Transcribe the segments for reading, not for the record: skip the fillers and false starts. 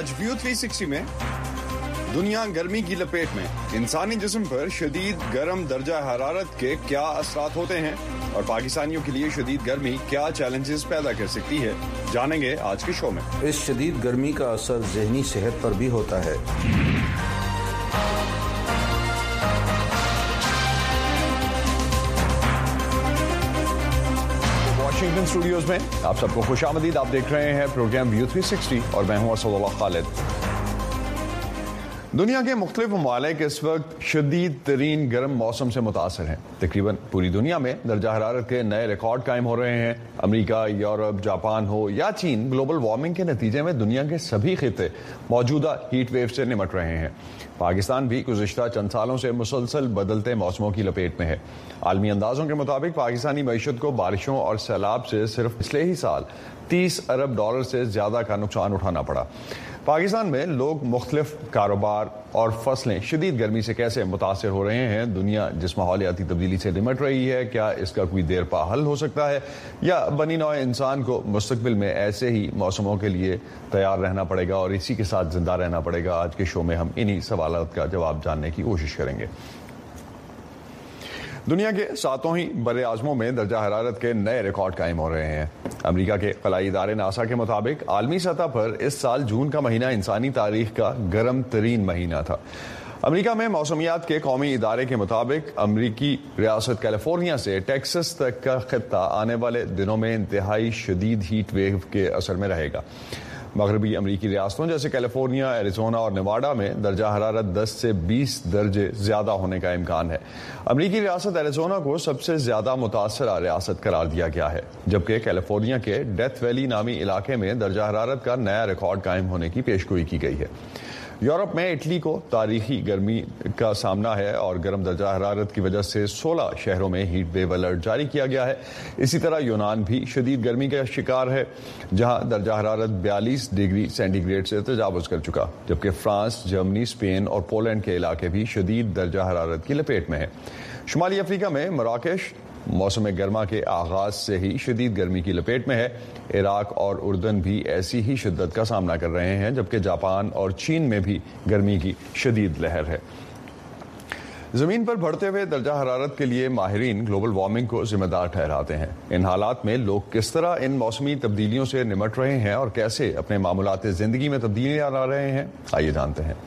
آج ویو 360 میں دنیا گرمی کی لپیٹ میں، انسانی جسم پر شدید گرم درجہ حرارت کے کیا اثرات ہوتے ہیں اور پاکستانیوں کے لیے شدید گرمی کیا چیلنجز پیدا کر سکتی ہے، جانیں گے آج کے شو میں۔ اس شدید گرمی کا اثر ذہنی صحت پر بھی ہوتا ہے۔ واشنگٹن اسٹوڈیوز میں آپ سب کو خوش آمدید۔ آپ دیکھ رہے ہیں پروگرام ویو 360 اور میں ہوں اسد اللہ خالد۔ دنیا کے مختلف ممالک اس وقت شدید ترین گرم موسم سے متاثر ہیں۔ تقریباً پوری دنیا میں درجہ حرارت کے نئے ریکارڈ قائم ہو رہے ہیں۔ امریکہ، یورپ، جاپان ہو یا چین، گلوبل وارمنگ کے نتیجے میں دنیا کے سبھی خطے موجودہ ہیٹ ویو سے نمٹ رہے ہیں۔ پاکستان بھی گزشتہ چند سالوں سے مسلسل بدلتے موسموں کی لپیٹ میں ہے۔ عالمی اندازوں کے مطابق پاکستانی معیشت کو بارشوں اور سیلاب سے صرف پچھلے ہی سال $30 ارب سے زیادہ کا نقصان اٹھانا پڑا۔ پاکستان میں لوگ، مختلف کاروبار اور فصلیں شدید گرمی سے کیسے متاثر ہو رہے ہیں؟ دنیا جس ماحولیاتی تبدیلی سے نمٹ رہی ہے، کیا اس کا کوئی دیر پا حل ہو سکتا ہے یا بنی نوع انسان کو مستقبل میں ایسے ہی موسموں کے لیے تیار رہنا پڑے گا اور اسی کے ساتھ زندہ رہنا پڑے گا؟ آج کے شو میں ہم انہی سوالات کا جواب جاننے کی کوشش کریں گے۔ دنیا کے 7 ہی بر اعظموں میں درجہ حرارت کے نئے ریکارڈ قائم ہو رہے ہیں۔ امریکہ کے خلائی ادارے ناسا کے مطابق عالمی سطح پر اس سال جون کا مہینہ انسانی تاریخ کا گرم ترین مہینہ تھا۔ امریکہ میں موسمیات کے قومی ادارے کے مطابق امریکی ریاست کیلیفورنیا سے ٹیکساس تک کا خطہ آنے والے دنوں میں انتہائی شدید ہیٹ ویو کے اثر میں رہے گا۔ مغربی امریکی ریاستوں جیسے کیلیفورنیا، ایریزونا اور نیواڈا میں درجہ حرارت 10 سے 20 درجے زیادہ ہونے کا امکان ہے۔ امریکی ریاست ایریزونا کو سب سے زیادہ متاثرہ ریاست قرار دیا گیا ہے، جبکہ کیلیفورنیا کے ڈیتھ ویلی نامی علاقے میں درجہ حرارت کا نیا ریکارڈ قائم ہونے کی پیشگوئی کی گئی ہے۔ یورپ میں اٹلی کو تاریخی گرمی کا سامنا ہے اور گرم درجہ حرارت کی وجہ سے 16 شہروں میں ہیٹ ویو الرٹ جاری کیا گیا ہے۔ اسی طرح یونان بھی شدید گرمی کا شکار ہے، جہاں درجہ حرارت 42 ڈگری سینٹی گریڈ سے تجاوز کر چکا، جبکہ فرانس، جرمنی، اسپین اور پولینڈ کے علاقے بھی شدید درجہ حرارت کی لپیٹ میں ہیں۔ شمالی افریقہ میں مراکش موسم گرما کے آغاز سے ہی شدید گرمی کی لپیٹ میں ہے۔ عراق اور اردن بھی ایسی ہی شدت کا سامنا کر رہے ہیں، جبکہ جاپان اور چین میں بھی گرمی کی شدید لہر ہے۔ زمین پر بڑھتے ہوئے درجہ حرارت کے لیے ماہرین گلوبل وارمنگ کو ذمہ دار ٹھہراتے ہیں۔ ان حالات میں لوگ کس طرح ان موسمی تبدیلیوں سے نمٹ رہے ہیں اور کیسے اپنے معمولات زندگی میں تبدیلیاں لا رہے ہیں، آئیے جانتے ہیں۔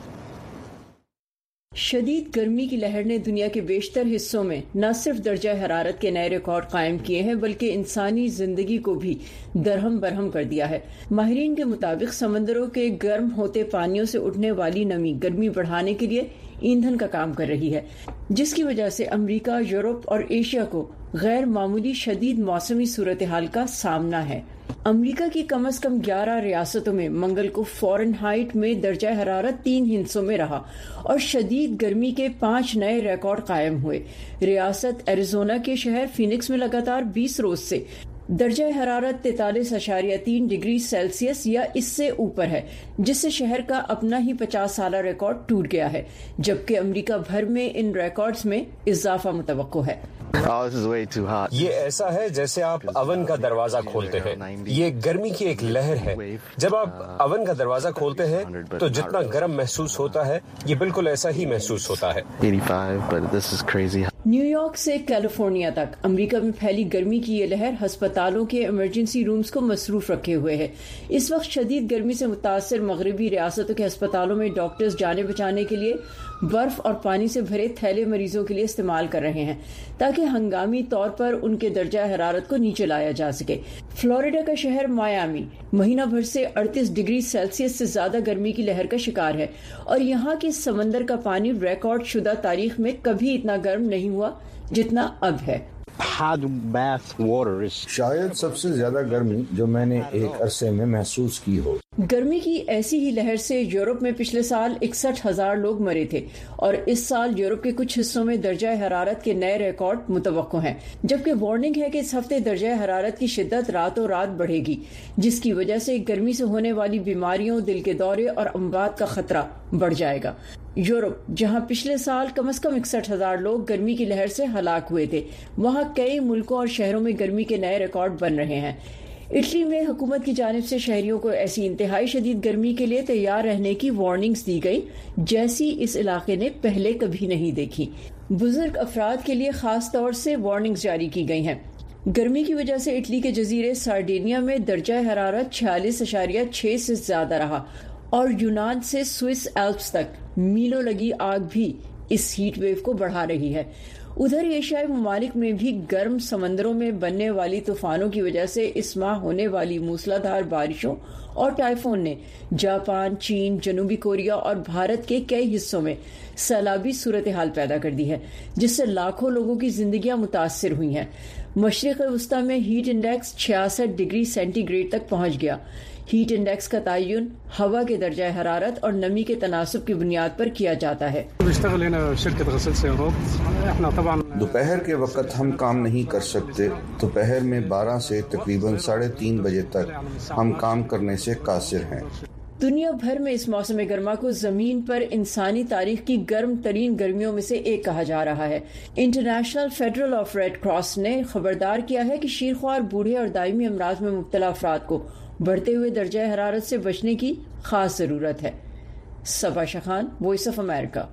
شدید گرمی کی لہر نے دنیا کے بیشتر حصوں میں نہ صرف درجہ حرارت کے نئے ریکارڈ قائم کیے ہیں بلکہ انسانی زندگی کو بھی درہم برہم کر دیا ہے۔ ماہرین کے مطابق سمندروں کے گرم ہوتے پانیوں سے اٹھنے والی نمی گرمی بڑھانے کے لیے ایندھن کا کام کر رہی ہے، جس کی وجہ سے امریکہ، یورپ اور ایشیا کو غیر معمولی شدید موسمی صورتحال کا سامنا ہے۔ امریکہ کی کم از کم 11 ریاستوں میں منگل کو فارنہائٹ میں درجہ حرارت 3 ہندسوں میں رہا اور شدید گرمی کے 5 نئے ریکارڈ قائم ہوئے۔ ریاست ایریزونا کے شہر فینکس میں لگاتار 20 روز سے درجہ حرارت 43.3 ڈگری سیلسیس یا اس سے اوپر ہے، جس سے شہر کا اپنا ہی 50 سالہ ریکارڈ ٹوٹ گیا ہے، جبکہ امریکہ بھر میں ان ریکارڈز میں اضافہ متوقع ہے۔ یہ ایسا ہے جیسے آپ اون کا دروازہ کھولتے ہیں۔ یہ گرمی کی ایک لہر ہے۔ جب آپ اون کا دروازہ کھولتے ہیں تو جتنا گرم محسوس ہوتا ہے یہ بالکل ایسا ہی محسوس ہوتا ہے۔ نیو یارک سے کیلیفورنیا تک امریکہ میں پھیلی گرمی کی یہ لہر ہسپتالوں کے ایمرجنسی رومز کو مصروف رکھے ہوئے ہے۔ اس وقت شدید گرمی سے متاثر مغربی ریاستوں کے ہسپتالوں میں ڈاکٹرز جانیں بچانے کے لیے برف اور پانی سے بھرے تھیلے مریضوں کے لیے استعمال کر رہے ہیں تاکہ ہنگامی طور پر ان کے درجہ حرارت کو نیچے لایا جا سکے۔ فلوریڈا کا شہر مایامی مہینہ بھر سے 38 ڈگری سیلسیس سے زیادہ گرمی کی لہر کا شکار ہے اور یہاں کے سمندر کا پانی ریکارڈ شدہ تاریخ میں کبھی اتنا گرم نہیں ہوا جتنا اب ہے۔ شاید سب سے زیادہ گرمی جو میں نے ایک عرصے میں محسوس کی ہو۔ گرمی کی ایسی ہی لہر سے یورپ میں پچھلے سال 61,000 لوگ مرے تھے اور اس سال یورپ کے کچھ حصوں میں درجہ حرارت کے نئے ریکارڈ متوقع ہیں، جبکہ وارننگ ہے کہ اس ہفتے درجہ حرارت کی شدت راتوں رات بڑھے گی، جس کی وجہ سے گرمی سے ہونے والی بیماریوں، دل کے دورے اور اموات کا خطرہ بڑھ جائے گا۔ یورپ، جہاں پچھلے سال کم از کم 61,000 لوگ گرمی کی لہر سے ہلاک ہوئے تھے، وہاں کئی ملکوں اور شہروں میں گرمی کے نئے ریکارڈ بن رہے ہیں۔ اٹلی میں حکومت کی جانب سے شہریوں کو ایسی انتہائی شدید گرمی کے لیے تیار رہنے کی وارننگز دی گئی جیسی اس علاقے نے پہلے کبھی نہیں دیکھی۔ بزرگ افراد کے لیے خاص طور سے وارننگز جاری کی گئی ہیں۔ گرمی کی وجہ سے اٹلی کے جزیرے سارڈینیا میں درجہ حرارت 46.6 سے زیادہ رہا اور یونان سے سوئس ایلپس تک میلوں لگی آگ بھی اس ہیٹ ویو کو بڑھا رہی ہے۔ ادھر ایشیائی ممالک میں بھی گرم سمندروں میں بننے والی طوفانوں کی وجہ سے اس ماہ ہونے والی موسلادھار بارشوں اور ٹائفون نے جاپان، چین، جنوبی کوریا اور بھارت کے کئی حصوں میں سیلابی صورتحال پیدا کر دی ہے، جس سے لاکھوں لوگوں کی زندگیاں متاثر ہوئی ہیں۔ مشرق وسطی میں ہیٹ انڈیکس 66 ڈگری سینٹی گریڈ تک پہنچ گیا۔ ہیٹ انڈیکس کا تعین ہوا کے درجہ حرارت اور نمی کے تناسب کی بنیاد پر کیا جاتا ہے۔ دوپہر کے وقت ہم کام نہیں کر سکتے۔ دوپہر میں 12 سے تقریباً 3:30 بجے تک ہم کام کرنے سے قاصر ہیں۔ دنیا بھر میں اس موسم گرما کو زمین پر انسانی تاریخ کی گرم ترین گرمیوں میں سے ایک کہا جا رہا ہے۔ انٹرنیشنل فیڈرل آف ریڈ کراس نے خبردار کیا ہے کہ شیرخوار، بوڑھے اور دائمی امراض میں مبتلا افراد کو بڑھتے ہوئے درجہ حرارت سے بچنے کی خاص ضرورت ہے۔ صبا شخان، وائس آف امریکہ۔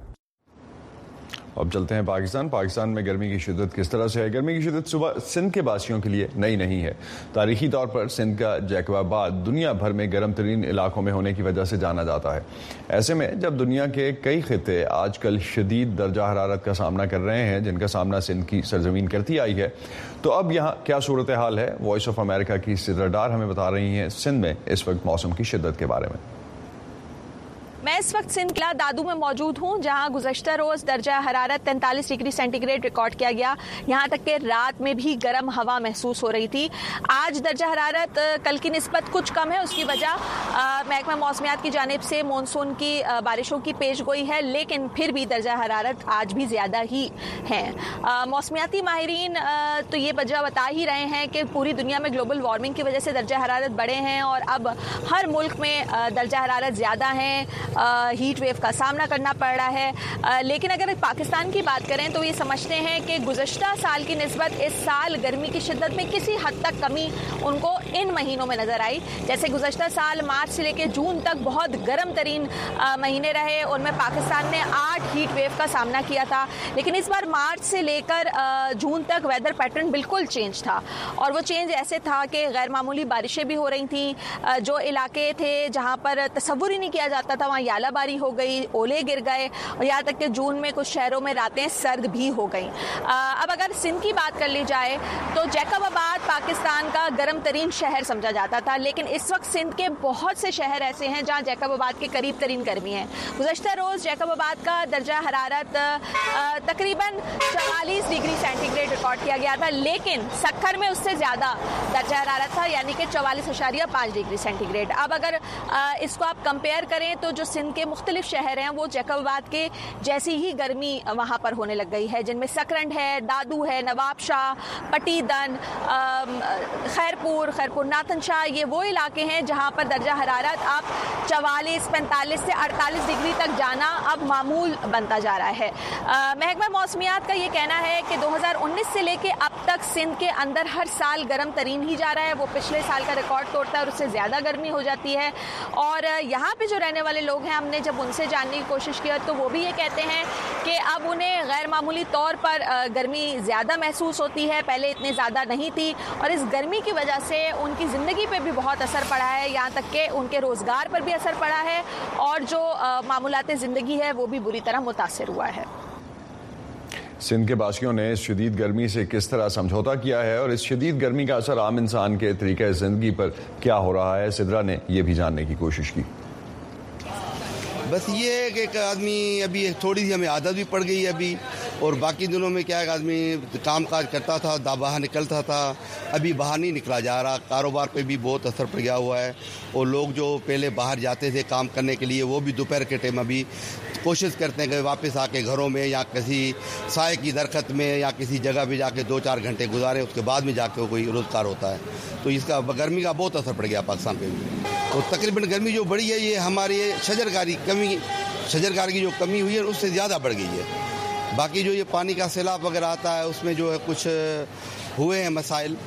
اب چلتے ہیں پاکستان میں گرمی کی شدت کس طرح سے ہے۔ گرمی کی شدت صبح سندھ کے باسیوں کے لیے نئی نہیں ہے۔ تاریخی طور پر سندھ کا جیکب آباد دنیا بھر میں گرم ترین علاقوں میں ہونے کی وجہ سے جانا جاتا ہے۔ ایسے میں جب دنیا کے کئی خطے آج کل شدید درجہ حرارت کا سامنا کر رہے ہیں، جن کا سامنا سندھ کی سرزمین کرتی آئی ہے، تو اب یہاں کیا صورتحال ہے؟ وائس آف امریکہ کی سدرا ڈار ہمیں بتا رہی ہیں سندھ میں اس وقت موسم کی شدت کے بارے میں۔ میں اس وقت سندھ ضلع دادو میں موجود ہوں، جہاں گزشتہ روز درجہ حرارت 43 ڈگری سینٹی گریڈ ریکارڈ کیا گیا۔ یہاں تک کہ رات میں بھی گرم ہوا محسوس ہو رہی تھی۔ آج درجہ حرارت کل کی نسبت کچھ کم ہے، اس کی وجہ محکمہ موسمیات کی جانب سے مونسون کی بارشوں کی پیش گوئی ہے، لیکن پھر بھی درجہ حرارت آج بھی زیادہ ہی ہے۔ موسمیاتی ماہرین تو یہ وجہ بتا ہی رہے ہیں کہ پوری دنیا میں گلوبل وارمنگ کی وجہ سے درجہ حرارت بڑھے ہیں اور اب ہر ملک میں درجہ حرارت زیادہ ہیں، ہیٹ ویو کا سامنا کرنا پڑ رہا ہے۔ لیکن اگر پاکستان کی بات کریں تو یہ سمجھتے ہیں کہ گزشتہ سال کی نسبت اس سال گرمی کی شدت میں کسی حد تک کمی ان کو ان مہینوں میں نظر آئی۔ جیسے گزشتہ سال مارچ سے لے کے جون تک بہت گرم ترین مہینے رہے، ان میں پاکستان نے 8 ہیٹ ویو کا سامنا کیا تھا، لیکن اس بار مارچ سے لے کر جون تک ویدر پیٹرن بالکل چینج تھا، اور وہ چینج ایسے تھا کہ غیر معمولی بارشیں بھی ہو رہی تھیں۔ جو علاقے تھے جہاں پر تصور ہی نہیں کیا جاتا تھا، وہاں یالہ باری ہو گئی، اولے گر گئے، اور یہاں تک کہ جون میں کچھ شہروں میں راتیں سرد بھی ہو گئیں۔ اب اگر سندھ کی بات کر لی جائے تو جیکب آباد پاکستان کا گرم ترین شہر سمجھا جاتا تھا، لیکن اس وقت سندھ کے بہت سے شہر ایسے ہیں جہاں جیکب آباد کے قریب ترین گرمی ہے۔ گزشتہ روز جیکب آباد کا درجہ حرارت تقریباً 44 ڈگری سینٹی گریڈ ریکارڈ کیا گیا تھا، لیکن سکھر میں اس سے زیادہ درجہ حرارت تھا، یعنی کہ 44.5 ڈگری سینٹی گریڈ۔ اب اگر اس کو آپ کمپیئر کریں تو جو سندھ کے مختلف شہر ہیں وہ جیکب آباد کے جیسی ہی گرمی وہاں پر ہونے لگ گئی ہے، جن میں سکرنڈ ہے، دادو ہے، نواب شاہ، پٹی دن، خیرپور ناتن شاہ، یہ وہ علاقے ہیں جہاں پر درجہ حرارت اب 44، 45 سے 48 ڈگری تک جانا اب معمول بنتا جا رہا ہے۔ محکمہ موسمیات کا یہ کہنا ہے کہ 2019 سے لے کے اب تک سندھ کے اندر ہر سال گرم ترین ہی جا رہا ہے، وہ پچھلے سال کا ریکارڈ توڑتا ہے اور اس سے زیادہ گرمی ہو جاتی ہے۔ اور یہاں پہ جو رہنے والے لوگ ہیں، ہم نے جب ان سے جاننے کی کوشش کیا تو وہ بھی یہ کہتے ہیں کہ اب انہیں غیر معمولی طور پر گرمی زیادہ محسوس ہوتی ہے، پہلے اتنے زیادہ نہیں تھی، اور اس گرمی کی وجہ سے ان کی زندگی پہ بھی بہت اثر پڑا ہے، یہاں تک کہ ان کے روزگار پر بھی اثر پڑا ہے، اور جو معمولات زندگی ہے وہ بھی بری طرح متاثر ہوا ہے۔ سندھ کے باسیوں نے اس شدید گرمی سے کس طرح سمجھوتا کیا ہے اور اس شدید گرمی کا اثر عام انسان کے طریقہ زندگی پر کیا ہو رہا ہے، سدرا نے یہ بھی جاننے کی کوشش کی۔ بس یہ ہے کہ ایک آدمی ابھی تھوڑی سی ہمیں عادت بھی پڑ گئی ہے ابھی، اور باقی دنوں میں کیا ہے کہ آدمی کام کاج کرتا تھا، باہر نکلتا تھا، ابھی باہر نہیں نکلا جا رہا، کاروبار پہ بھی بہت اثر پڑ گیا ہوا ہے، اور لوگ جو پہلے باہر جاتے تھے کام کرنے کے لیے وہ بھی دوپہر کے ٹائم ابھی کوشش کرتے ہیں کہ واپس آ کے گھروں میں یا کسی سائے کی درخت میں یا کسی جگہ پہ جا کے 2-4 گھنٹے گزاریں، اس کے بعد میں جا کے کوئی روزگار ہوتا ہے، تو اس کا گرمی کا بہت اثر پڑ گیا پاکستان پہ بھی۔ تو تقریباً گرمی جو بڑھی ہے یہ ہماری شجرکاری کی جو کمی ہوئی ہے اس سے زیادہ بڑھ گئی ہے۔ باقی جو یہ پانی کا سیلاب وغیرہ آتا ہے اس میں جو ہے کچھ ہوئے ہیں مسائل،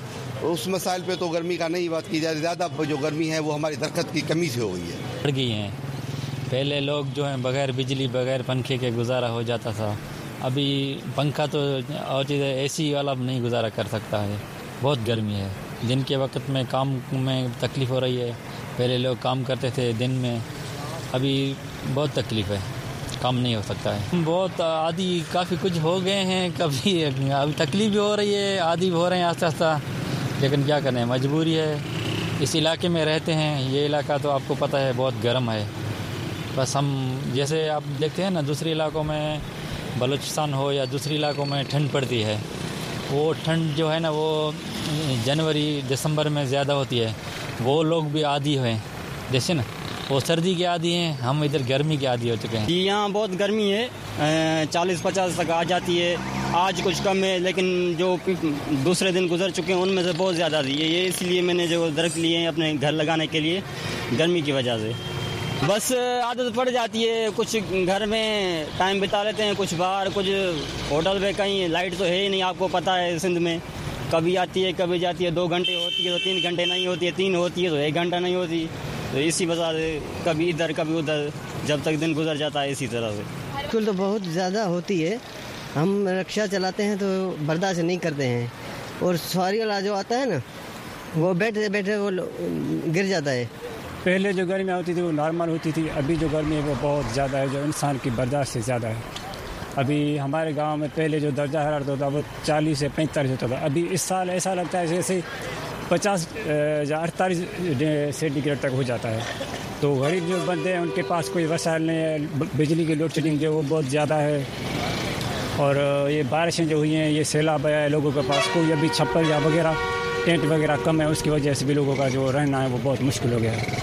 اس مسائل پہ تو گرمی کا نہیں بات کی جائے. زیادہ جو گرمی ہے وہ ہماری درخت کی کمی سے ہو گئی ہے. بڑھ گئی ہیں. پہلے لوگ جو ہیں بغیر بجلی بغیر پنکھے کے گزارا ہو جاتا تھا. ابھی پنکھا تو اور چیز اے سی والا نہیں گزارا کر سکتا ہے. بہت گرمی ہے. دن کے وقت میں کام میں تکلیف ہو رہی ہے. پہلے لوگ کام کرتے تھے دن میں, ابھی بہت تکلیف ہے, کام نہیں ہو سکتا ہے. بہت عادی کافی کچھ ہو گئے ہیں, کبھی ابھی تکلیف بھی ہو رہی ہے, عادی بھی ہو رہے ہیں آہستہ آہستہ, لیکن کیا کریں, مجبوری ہے. اس علاقے میں رہتے ہیں, یہ علاقہ تو آپ کو پتہ ہے بہت گرم ہے. بس ہم جیسے آپ دیکھتے ہیں نا دوسرے علاقوں میں, بلوچستان ہو یا دوسرے علاقوں میں ٹھنڈ پڑتی ہے, وہ ٹھنڈ جو ہے نا وہ جنوری دسمبر میں زیادہ ہوتی ہے. وہ لوگ بھی عادی ہوئے جیسے نا, وہ سردی کے عادی ہیں, ہم ادھر گرمی کے عادی ہو چکے ہیں. یہاں بہت گرمی ہے, 40-50 تک آ جاتی ہے. آج کچھ کم ہے, لیکن جو دوسرے دن گزر چکے ہیں ان میں سے بہت زیادہ تھی. یہ اس لیے میں نے جو درخت لیے ہیں اپنے گھر لگانے کے لیے, گرمی کی وجہ سے. بس عادت پڑ جاتی ہے. کچھ گھر میں ٹائم بتا لیتے ہیں, کچھ باہر, کچھ ہوٹل پہ. کہیں لائٹ تو ہے ہی نہیں, آپ کو پتہ ہے سندھ میں کبھی آتی ہے کبھی جاتی ہے. 2 گھنٹے ہوتی ہے تو 3 گھنٹے نہیں ہوتی ہے, 3 ہوتی ہے تو 1 گھنٹہ نہیں ہوتی. تو اسی وجہ سے کبھی ادھر کبھی ادھر, جب تک دن گزر جاتا ہے اسی طرح سے. بالکل تو بہت زیادہ ہوتی ہے. ہم رکشہ چلاتے ہیں تو برداشت نہیں کرتے ہیں, اور سواری والا جو آتا ہے نا وہ بیٹھے بیٹھے وہ گر جاتا ہے. پہلے جو گرمیاں ہوتی تھی وہ نارمل ہوتی تھی, ابھی جو گرمی ہے وہ بہت زیادہ ہے, جو انسان کی برداشت سے زیادہ ہے. ابھی ہمارے گاؤں میں پہلے جو درجہ حرارت ہوتا وہ 40 سے 45 ہوتا تھا. ابھی اس سال ایسا لگتا ہے جیسے 50 یا 48 سینٹی گریڈ تک ہو جاتا ہے. تو غریب جو بندے ہیں ان کے پاس کوئی وسائل نہیں ہے. بجلی کی لوڈ شیڈنگ جو وہ بہت زیادہ ہے, اور یہ بارشیں جو ہوئی ہیں یہ سیلاب آیا ہے. لوگوں کے پاس کوئی ابھی چھپر یا وغیرہ ٹینٹ وغیرہ کم ہے, اس کی وجہ سے بھی لوگوں کا جو رہنا ہے وہ بہت مشکل ہو گیا ہے.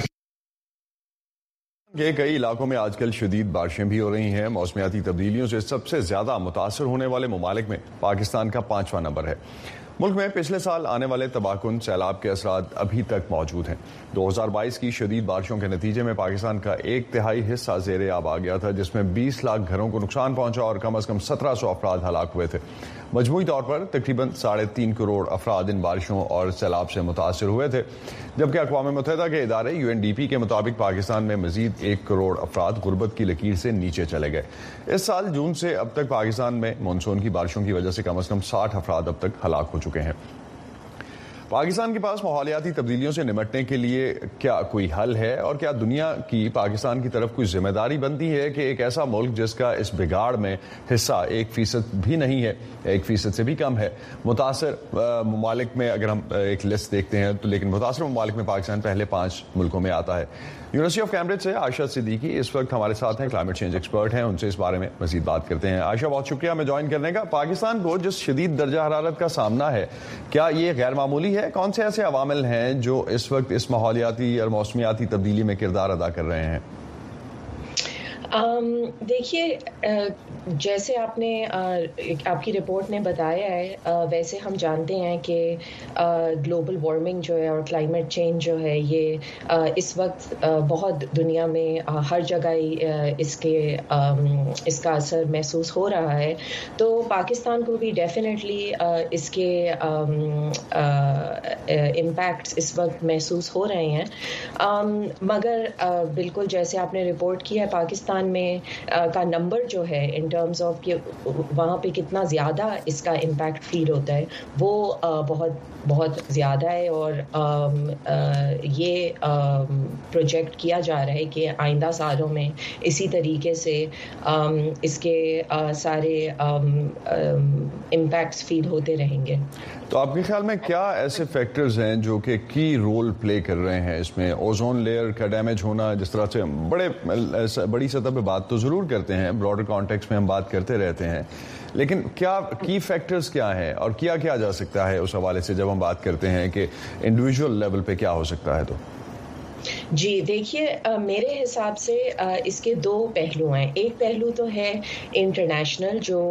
کہ کئی علاقوں میں آج کل شدید بارشیں بھی ہو رہی ہیں. موسمیاتی تبدیلیوں سے سب سے زیادہ متاثر ہونے والے ممالک میں پاکستان کا 5واں نمبر ہے. ملک میں پچھلے سال آنے والے تباہ کن سیلاب کے اثرات ابھی تک موجود ہیں. 2022 کی شدید بارشوں کے نتیجے میں پاکستان کا 1/3 حصہ زیر آب آ گیا تھا, جس میں 20 لاکھ گھروں کو نقصان پہنچا اور کم از کم 1700 افراد ہلاک ہوئے تھے. مجموعی طور پر تقریباً 3.5 کروڑ افراد ان بارشوں اور سیلاب سے متاثر ہوئے تھے, جبکہ اقوام متحدہ کے ادارے UNDP کے مطابق پاکستان میں مزید 1 کروڑ افراد غربت کی لکیر سے نیچے چلے گئے. اس سال جون سے اب تک پاکستان میں مانسون کی بارشوں کی وجہ سے کم از کم 60 افراد اب تک ہلاک ہو چکے ہیں. پاکستان کے پاس ماحولیاتی تبدیلیوں سے نمٹنے کے لیے کیا کوئی حل ہے, اور کیا دنیا کی پاکستان کی طرف کوئی ذمہ داری بنتی ہے کہ ایک ایسا ملک جس کا اس بگاڑ میں حصہ 1% بھی نہیں ہے, 1% سے بھی کم ہے, متاثر ممالک میں اگر ہم ایک لسٹ دیکھتے ہیں تو لیکن متاثر ممالک میں پاکستان پہلے 5 ملکوں میں آتا ہے. یونیورسٹی آف کیمبرج سے عائشہ صدیقی اس وقت ہمارے ساتھ ہیں, کلائمیٹ چینج ایکسپرٹ ہیں, ان سے اس بارے میں مزید بات کرتے ہیں. عائشہ بہت شکریہ ہمیں جوائن کرنے کا. پاکستان کو جس شدید درجہ حرارت کا سامنا ہے, کیا یہ غیر معمولی ہے؟ کون سے ایسے عوامل ہیں جو اس وقت اس ماحولیاتی اور موسمیاتی تبدیلی میں کردار ادا کر رہے ہیں؟ دیکھیے, جیسے آپ کی رپورٹ نے بتایا ہے, ویسے ہم جانتے ہیں کہ گلوبل وارمنگ جو ہے اور کلائمیٹ چینج جو ہے یہ اس وقت بہت دنیا میں ہر جگہ اس کا اثر محسوس ہو رہا ہے. تو پاکستان کو بھی ڈیفینیٹلی اس کے امپیکٹس اس وقت محسوس ہو رہے ہیں. مگر بالکل جیسے آپ نے رپورٹ کیا ہے, پاکستان میں کا نمبر جو ہے ان ٹرمز آف کہ وہاں پہ کتنا زیادہ اس کا امپیکٹ فیل ہوتا ہے وہ بہت زیادہ ہے. اور یہ پروجیکٹ کیا جا رہا ہے کہ آئندہ سالوں میں اسی طریقے سے اس کے سارے امپیکٹس فیل ہوتے رہیں گے. تو آپ کے خیال میں کیا ایسے فیکٹرز ہیں جو کہ کی رول پلے کر رہے ہیں اس میں؟ اوزون لیئر کا ڈیمیج ہونا, جس طرح سے بڑی سطح پہ بات تو ضرور کرتے ہیں, براڈر کانٹیکس میں ہم بات کرتے رہتے ہیں, لیکن کیا کی فیکٹرز کیا ہیں اور کیا جا سکتا ہے اس حوالے سے جب ہم بات کرتے ہیں کہ انڈیویجول لیول پہ کیا ہو سکتا ہے؟ تو جی دیکھیے میرے حساب سے اس کے دو پہلو ہیں. ایک پہلو تو ہے انٹرنیشنل جو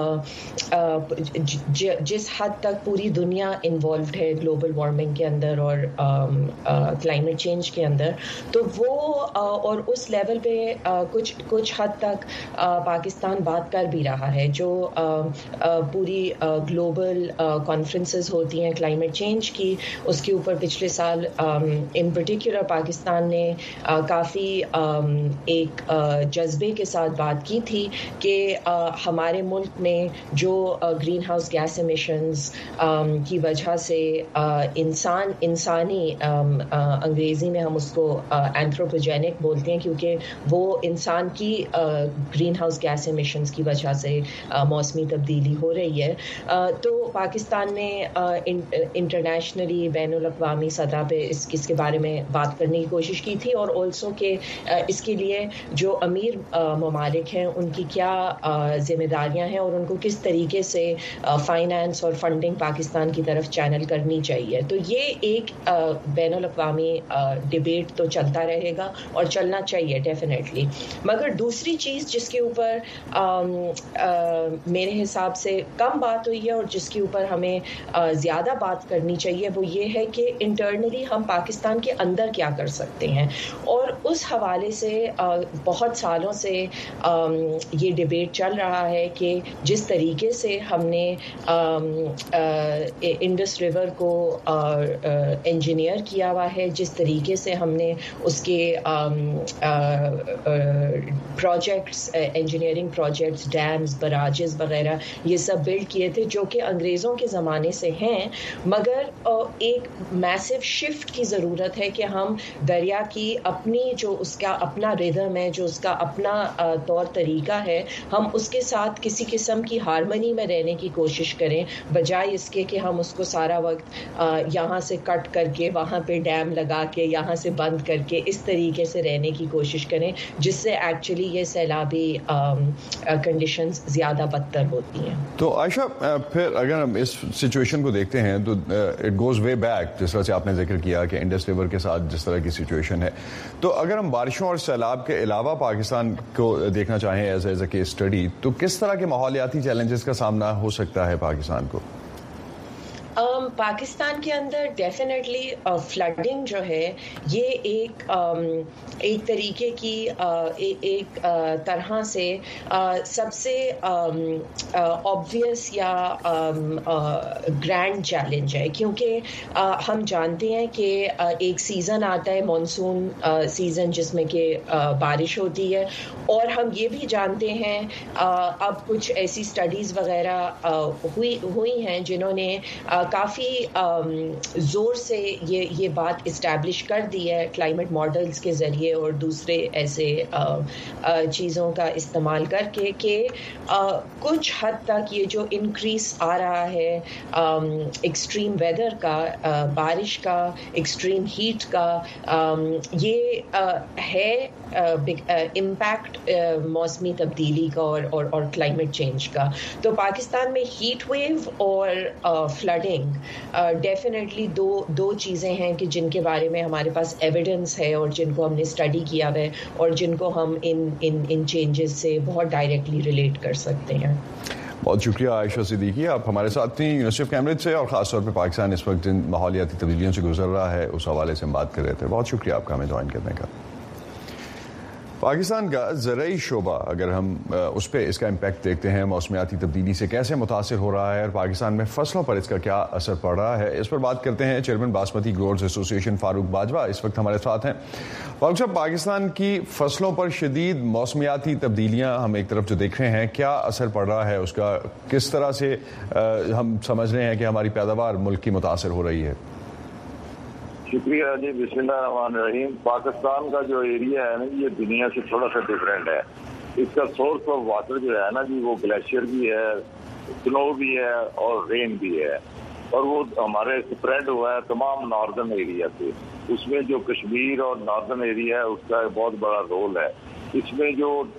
جس حد تک پوری دنیا انوالوڈ ہے گلوبل وارمنگ کے اندر اور کلائمیٹ چینج کے اندر, تو وہ اور اس لیول پہ کچھ حد تک پاکستان بات کر بھی رہا ہے. جو پوری گلوبل کانفرنسز ہوتی ہیں کلائمیٹ چینج کی, اس کے اوپر پچھلے سال ان پرٹیکولر پاکستان نے کافی ایک جذبے کے ساتھ بات کی تھی کہ ہمارے ملک میں جو گرین ہاؤس گیس ایمیشنز کی وجہ سے انسانی انگریزی میں ہم اس کو اینتھروپوجینک بولتے ہیں, کیونکہ وہ انسان کی گرین ہاؤس گیس ایمیشنز کی وجہ سے موسمی تبدیلی ہو رہی ہے. تو پاکستان نے انٹرنیشنلی بین الاقوامی سطح پہ اس کے بارے میں بات کرنے کی کوشش کی تھی, اور آلسو کہ اس کے لیے جو امیر ممالک ہیں ان کی کیا ذمہ داریاں ہیں اور ان کو کس طریقے سے فائنانس اور فنڈنگ پاکستان کی طرف چینل کرنی چاہیے. تو یہ ایک بین الاقوامی ڈبیٹ تو چلتا رہے گا اور چلنا چاہیے ڈیفینیٹلی. مگر دوسری چیز جس کے اوپر میرے حساب سے کم بات ہوئی ہے اور جس کے اوپر ہمیں زیادہ بات کرنی چاہیے وہ یہ ہے کہ انٹرنلی ہم پاکستان کے اندر کیا کر سکتے ہیں. اور اس حوالے سے بہت سالوں سے یہ ڈیبیٹ چل رہا ہے کہ جس طریقے سے ہم نے انڈس ریور کو انجینئر کیا ہوا ہے, جس طریقے سے ہم نے اس کے پروجیکٹس انجینئرنگ پروجیکٹس ڈیمز براجز وغیرہ یہ سب بلڈ کیے تھے جو کہ انگریزوں کے زمانے سے ہیں, مگر ایک میسو شفٹ کی ضرورت ہے کہ ہم دریا کی اپنی جو اس کا اپنا ردم ہے, جو اس کا اپنا طور طریقہ ہے, ہم اس کے ساتھ کسی قسم کی ہارمنی میں رہنے کی کوشش کریں, بجائے اس کے کہ ہم اس کو سارا وقت یہاں سے کٹ کر کے وہاں پہ ڈیم لگا کے یہاں سے بند کر کے اس طریقے سے رہنے کی کوشش کریں, جس سے ایکچولی یہ سیلابی کنڈیشنز زیادہ بدتر ہوتی ہیں. تو عائشہ پھر اگر ہم اس سچویشن کو دیکھتے ہیں تو اٹ گوز وے بیک, جس طرح سے آپ نے ذکر کیا کہ انڈس ریور کے ساتھ جس طرح کی سچویشن ہے, تو اگر ہم بارشوں اور سیلاب کے علاوہ پاکستان کو دیکھنا چاہیں ایز اے کیس اسٹڈی, تو کس طرح کے ماحولیاتی چیلنجز کا سامنا ہو سکتا ہے پاکستان کو؟ پاکستان کے اندر ڈیفینیٹلی فلڈنگ جو ہے یہ ایک طریقے کی ایک طرح سے سب سے آبویس یا گرینڈ چیلنج ہے, کیونکہ ہم جانتے ہیں کہ ایک سیزن آتا ہے مانسون سیزن جس میں کہ بارش ہوتی ہے, اور ہم یہ بھی جانتے ہیں اب کچھ ایسی اسٹڈیز وغیرہ ہوئی ہیں جنہوں نے کافی زور سے یہ بات اسٹیبلش کر دی ہے کلائمیٹ ماڈلز کے ذریعے اور دوسرے ایسے چیزوں کا استعمال کر کے کہ کچھ حد تک یہ جو انکریز آ رہا ہے ایکسٹریم ویدر کا, بارش کا, ایکسٹریم ہیٹ کا, یہ ہے امپیکٹ موسمی تبدیلی کا اور کلائمیٹ چینج کا. تو پاکستان میں ہیٹ ویو اور فلڈنگ ڈیفینیٹلی دو چیزیں ہیں کہ جن کے بارے میں ہمارے پاس ایویڈنس ہے اور جن کو ہم نے اسٹڈی کیا ہے اور جن کو ہم ان چینجز سے بہت ڈائریکٹلی ریلیٹ کر سکتے ہیں. بہت شکریہ عائشہ صدیقی, آپ ہمارے ساتھ تھیں یونیورسٹی آف کیمبرج سے, اور خاص طور پہ پاکستان اس وقت جن ماحولیاتی تبدیلیوں سے گزر رہا ہے اس حوالے سے ہم بات کر رہے تھے. بہت شکریہ آپ کا ہمیں جوائن کرنے کا. پاکستان کا زرعی شعبہ اگر ہم اس پہ اس کا امپیکٹ دیکھتے ہیں, موسمیاتی تبدیلی سے کیسے متاثر ہو رہا ہے اور پاکستان میں فصلوں پر اس کا کیا اثر پڑ رہا ہے, اس پر بات کرتے ہیں چیئرمین باسمتی گروورز ایسوسی ایشن فاروق باجوہ اس وقت ہمارے ساتھ ہیں. فاروق صاحب, پاکستان کی فصلوں پر شدید موسمیاتی تبدیلیاں ہم ایک طرف جو دیکھ رہے ہیں, کیا اثر پڑ رہا ہے اس کا, کس طرح سے ہم سمجھ رہے ہیں کہ ہماری پیداوار ملک کی متاثر ہو رہی ہے؟ شکریہ جی. بسم اللہ الرحمن الرحیم. پاکستان کا جو ایریا ہے نا یہ دنیا سے تھوڑا سا ڈفرینٹ ہے. اس کا سورس آف واٹر جو ہے نا جی وہ گلیشیئر بھی ہے, سنو بھی ہے اور رین بھی ہے, اور وہ ہمارے اسپریڈ ہوا ہے تمام ناردرن ایریا سے. اس میں جو کشمیر اور ناردرن ایریا ہے اس کا بہت بڑا رول ہے. اس میں جو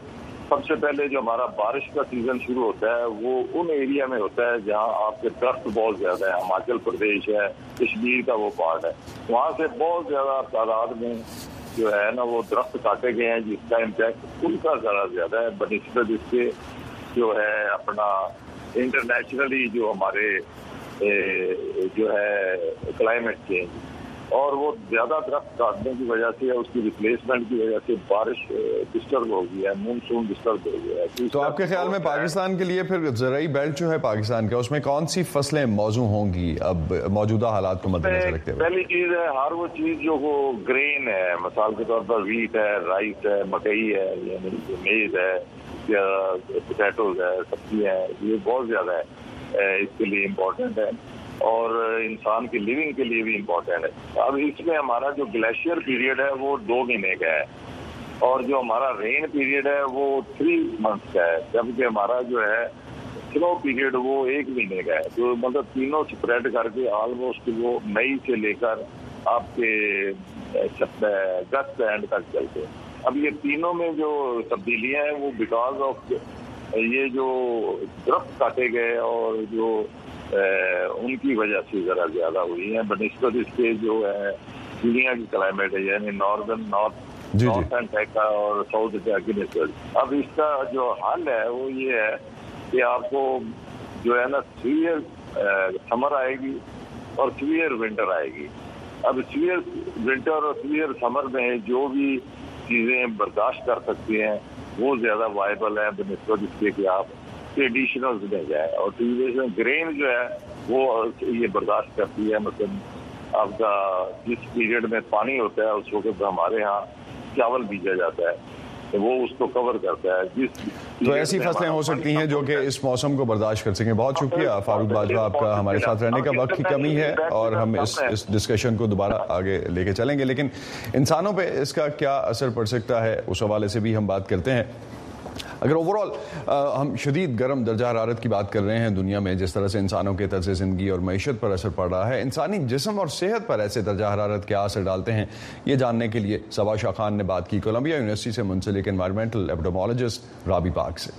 سب سے پہلے جو ہمارا بارش کا سیزن شروع ہوتا ہے وہ ان ایریا میں ہوتا ہے جہاں آپ کے درخت بہت زیادہ ہے. ہماچل پردیش ہے, کشمیر کا وہ پارٹ ہے, وہاں سے بہت زیادہ تعداد میں جو ہے نا وہ درخت کاٹے گئے ہیں, جس کا امپیکٹ ان کا ذرا زیادہ ہے بنسبت اس کے جو ہے اپنا انٹرنیشنلی جو ہمارے جو ہے کلائمیٹ چینج, اور وہ زیادہ درخت کاٹنے کی وجہ سے اس کی ریپلیسمنٹ کی وجہ سے بارش ڈسٹرب ہو گئی ہے, مونسون ڈسٹرب ہو گیا ہے. تو آپ کے خیال میں پاکستان کے لیے پھر زرعی بیلٹ جو ہے پاکستان کا, اس میں کون سی فصلیں موزوں ہوں گی اب موجودہ حالات کو مد نظر رکھتے ہوئے؟ پہلی چیز ہے ہر وہ چیز جو وہ گرین ہے, مثال کے طور پر ویٹ ہے, رائس ہے, مکئی ہے, یعنی میز ہے, یا پوٹیٹوز ہے, سبزیاں ہیں, یہ بہت زیادہ ہے اس کے لیے امپورٹنٹ ہے اور انسان کی لیونگ کے لیے بھی امپورٹنٹ ہے. اب اس میں ہمارا جو گلیشیئر پیریڈ ہے وہ 2 مہینے کا ہے اور جو ہمارا رین پیریڈ ہے وہ 3 months کا ہے, جبکہ ہمارا جو ہے سنو پیریڈ وہ 1 مہینے کا ہے. تو مطلب تینوں اسپریڈ کر کے آلموسٹ وہ مئی سے لے کر آپ کے اگست اینڈ تک چلتے ہیں. اب یہ تینوں میں جو تبدیلیاں ہیں وہ بیکاز آف یہ جو درخت کاٹے گئے اور جو ان کی وجہ سے ذرا زیادہ ہوئی ہیں بنسبت اس کے جو ہے دنیا کی کلائمیٹ ہے, یعنی نارتھ اینٹیکا اور ساؤتھ اینٹیکا کی نسبت. اب اس کا جو حل ہے وہ یہ ہے کہ آپ کو جو ہے نا سیویئر سمر آئے گی اور سیویئر ونٹر آئے گی. اب سیویئر ونٹر اور سیویئر سمر میں جو بھی چیزیں برداشت کر سکتی ہیں وہ زیادہ وائبل ہے بنسبت اس کے کہ آپ ٹریڈیشنل میں جائے. اور ٹریڈیشنل گرین جو ہے وہ یہ برداشت کرتی ہے, مثلا آپ کا جس پیریڈ میں پانی ہوتا ہے اس وقت ہمارے ہاں چاول بیجا جاتا ہے تو وہ اس کو کور کرتا ہے. تو ایسی فصلیں ہو سکتی ہیں جو کہ اس موسم کو برداشت کر سکیں. بہت شکریہ فاروق باجوہ آپ کا, ہمارے ساتھ رہنے کا وقت کی کمی ہے اور ہم اس ڈسکشن کو دوبارہ آگے لے کے چلیں گے, لیکن انسانوں پہ اس کا کیا اثر پڑ سکتا ہے اس حوالے سے بھی ہم بات کرتے ہیں. اگر اوور آل ہم شدید گرم درجہ حرارت کی بات کر رہے ہیں دنیا میں, جس طرح سے انسانوں کے طرز زندگی اور معیشت پر اثر پڑ رہا ہے, انسانی جسم اور صحت پر ایسے درجہ حرارت کیا اثر ڈالتے ہیں, یہ جاننے کے لیے صبا شاہ خان نے بات کی کولمبیا یونیورسٹی سے منسلک انوائرمنٹل ایپیڈیمیولوجسٹ رابی پاک سے.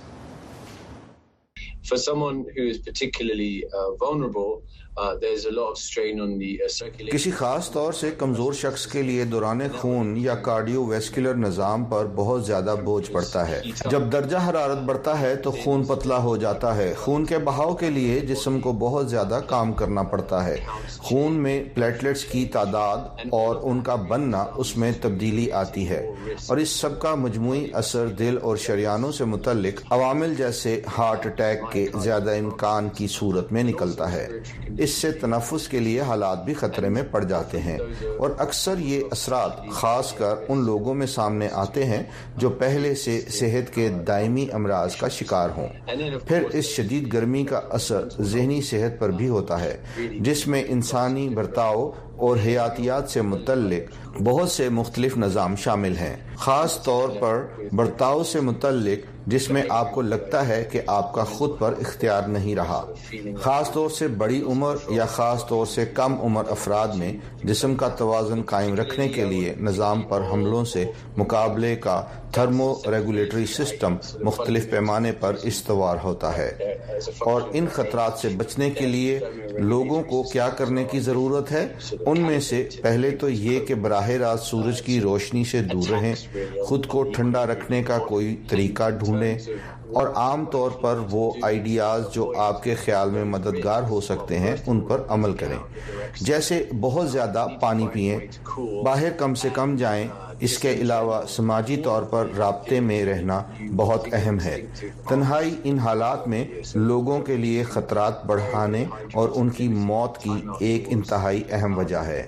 For someone who is particularly vulnerable, there's a lot of strain on the circulation. کسی خاص طور سے کمزور شخص کے لیے دوران خون یا کارڈیو ویسکولر نظام پر بہت زیادہ بوجھ پڑتا ہے. جب درجہ حرارت بڑھتا ہے تو خون پتلا ہو جاتا ہے. خون کے بہاؤ کے لیے جسم کو بہت زیادہ کام کرنا پڑتا ہے. خون میں پلیٹلیٹس کی تعداد اور ان کا بننا, اس میں تبدیلی آتی ہے اور اس سب کا مجموعی اثر دل اور شریانوں سے متعلق عوامل جیسے ہارٹ اٹیک کے زیادہ امکان کی صورت میں نکلتا ہے. اس سے تنفس کے لیے حالات بھی خطرے میں پڑ جاتے ہیں اور اکثر یہ اثرات خاص کر ان لوگوں میں سامنے آتے ہیں جو پہلے سے صحت کے دائمی امراض کا شکار ہوں. پھر اس شدید گرمی کا اثر ذہنی صحت پر بھی ہوتا ہے, جس میں انسانی برتاؤ اور حیاتیات سے متعلق بہت سے مختلف نظام شامل ہیں, خاص طور پر برتاؤ سے متعلق جس میں آپ کو لگتا ہے کہ آپ کا خود پر اختیار نہیں رہا. خاص طور سے بڑی عمر یا خاص طور سے کم عمر افراد میں جسم کا توازن قائم رکھنے کے لیے نظام پر حملوں سے مقابلے کا تھرمو ریگولیٹری سسٹم مختلف پیمانے پر استوار ہوتا ہے. اور ان خطرات سے بچنے کے لیے لوگوں کو کیا کرنے کی ضرورت ہے؟ ان میں سے پہلے تو یہ کہ براہ راست سورج کی روشنی سے دور رہیں, خود کو ٹھنڈا رکھنے کا کوئی طریقہ ڈھونڈیں اور عام طور پر وہ آئیڈیاز جو آپ کے خیال میں مددگار ہو سکتے ہیں ان پر عمل کریں, جیسے بہت زیادہ پانی پئیں, باہر کم سے کم جائیں. اس کے علاوہ سماجی طور پر رابطے میں رہنا بہت اہم ہے. تنہائی ان حالات میں لوگوں کے لیے خطرات بڑھانے اور ان کی موت کی ایک انتہائی اہم وجہ ہے.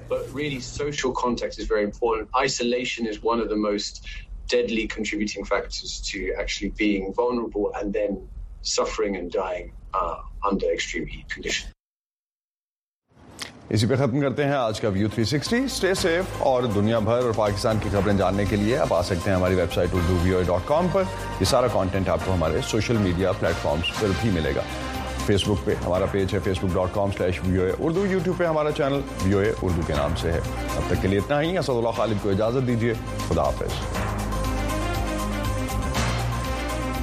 Deadly contributing factors to actually being vulnerable and then suffering and dying under extreme heat conditions. اسی پہ ختم کرتے ہیں آج کا ویو 360. اسٹے سیف اور دنیا بھر اور پاکستان کی خبریں جاننے کے لیے آپ آ سکتے ہیں ہماری ویب سائٹ urduvoa.com پر. یہ سارا کانٹینٹ آپ کو ہمارے سوشل میڈیا پلیٹ فارمز پر بھی ملے گا. فیس بک پہ ہمارا پیج ہے facebook.com/VOA اردو. یوٹیوب پہ ہمارا چینل VOA اردو کے نام سے ہے. اب تک کے لیے اتنا ہی. اسد اللہ خالد کو اجازت دیجیے. خدا حافظ.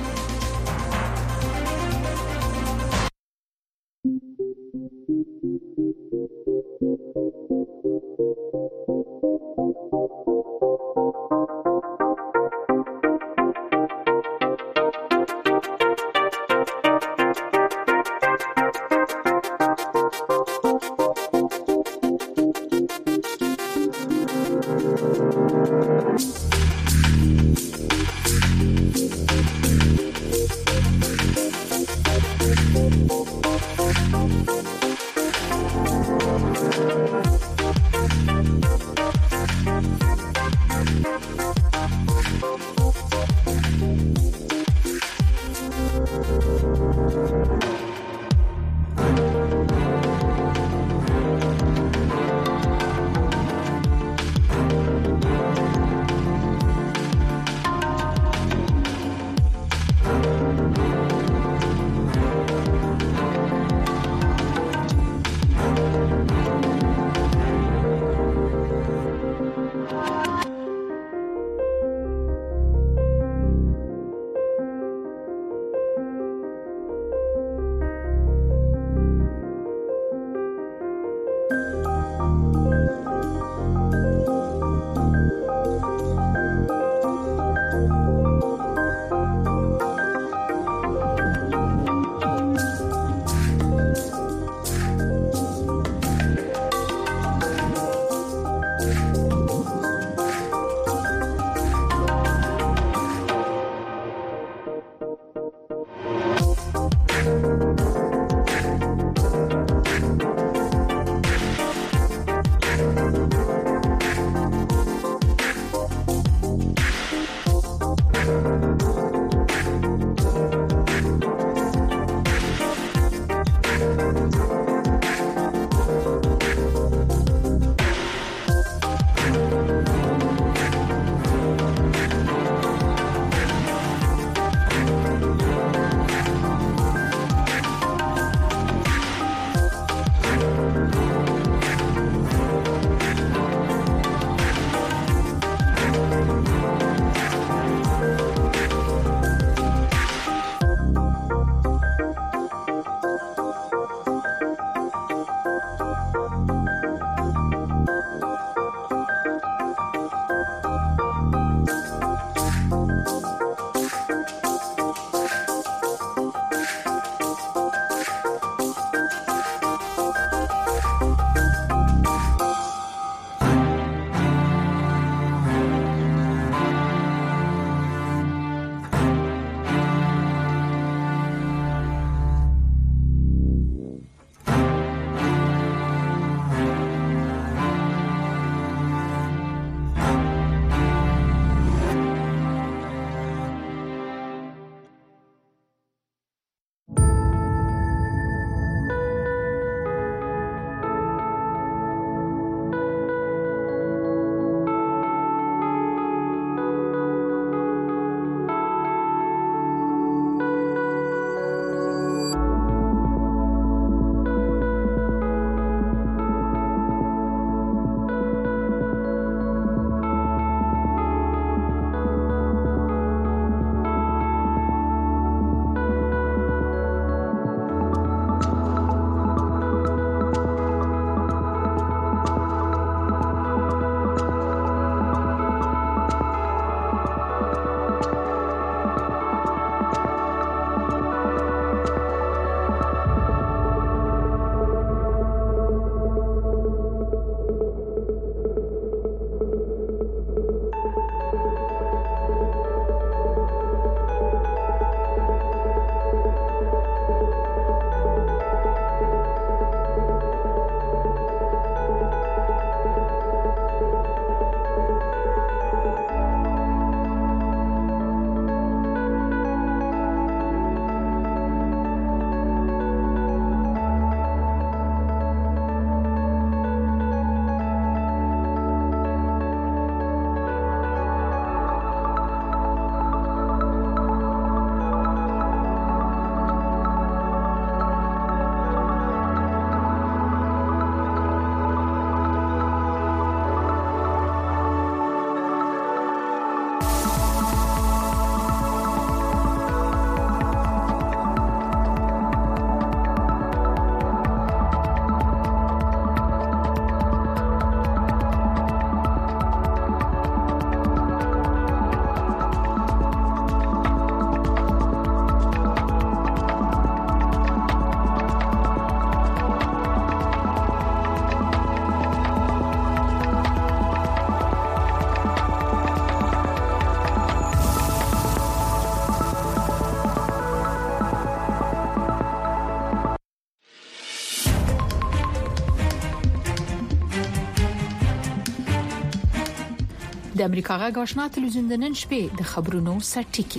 د امریکا غږ آشنا تلویزیون د نن شپې د خبرونو سرټکی.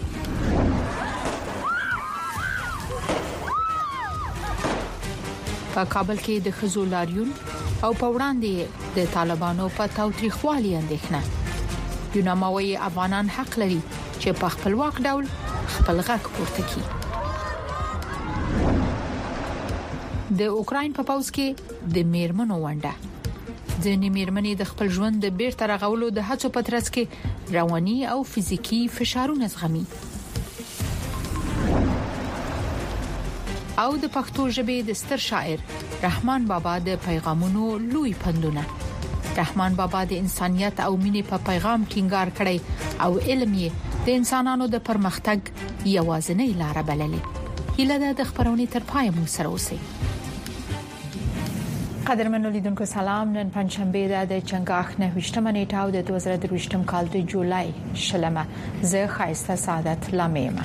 په کابل کې د خزو لاریون او په وړاندې د طالبانو په تاوتریخوالي اندېښنه. یوناموي افغانان حق لري چې په خپلواک ډول خپل غږ پورته کړي. د اوکرين په پاوس کې د میرمنو ونډه. ځینې میرمنې د خپل ژوند د بیرته رغولو د هڅو په ترڅ کې رواني او فزیکی فشارونه زغمي. او د پښتو ژبې د ستر شاعر رحمان بابا د پیغامونو لوی پندونه. رحمان بابا د انسانيت او مینې په پیغام ټینګار کړی او علم یې د انسانانو د پرمختګ یوازینی لار بللې. هیله ده د خبرونې تر پای مو سره اوسئ. قدرمنو لیدونکو سلام. نن پنځشنبه ده د چنګاښ 9 نیټه او د 2023 کال د جولای شلمه. زه خایسته سعادت لامیم.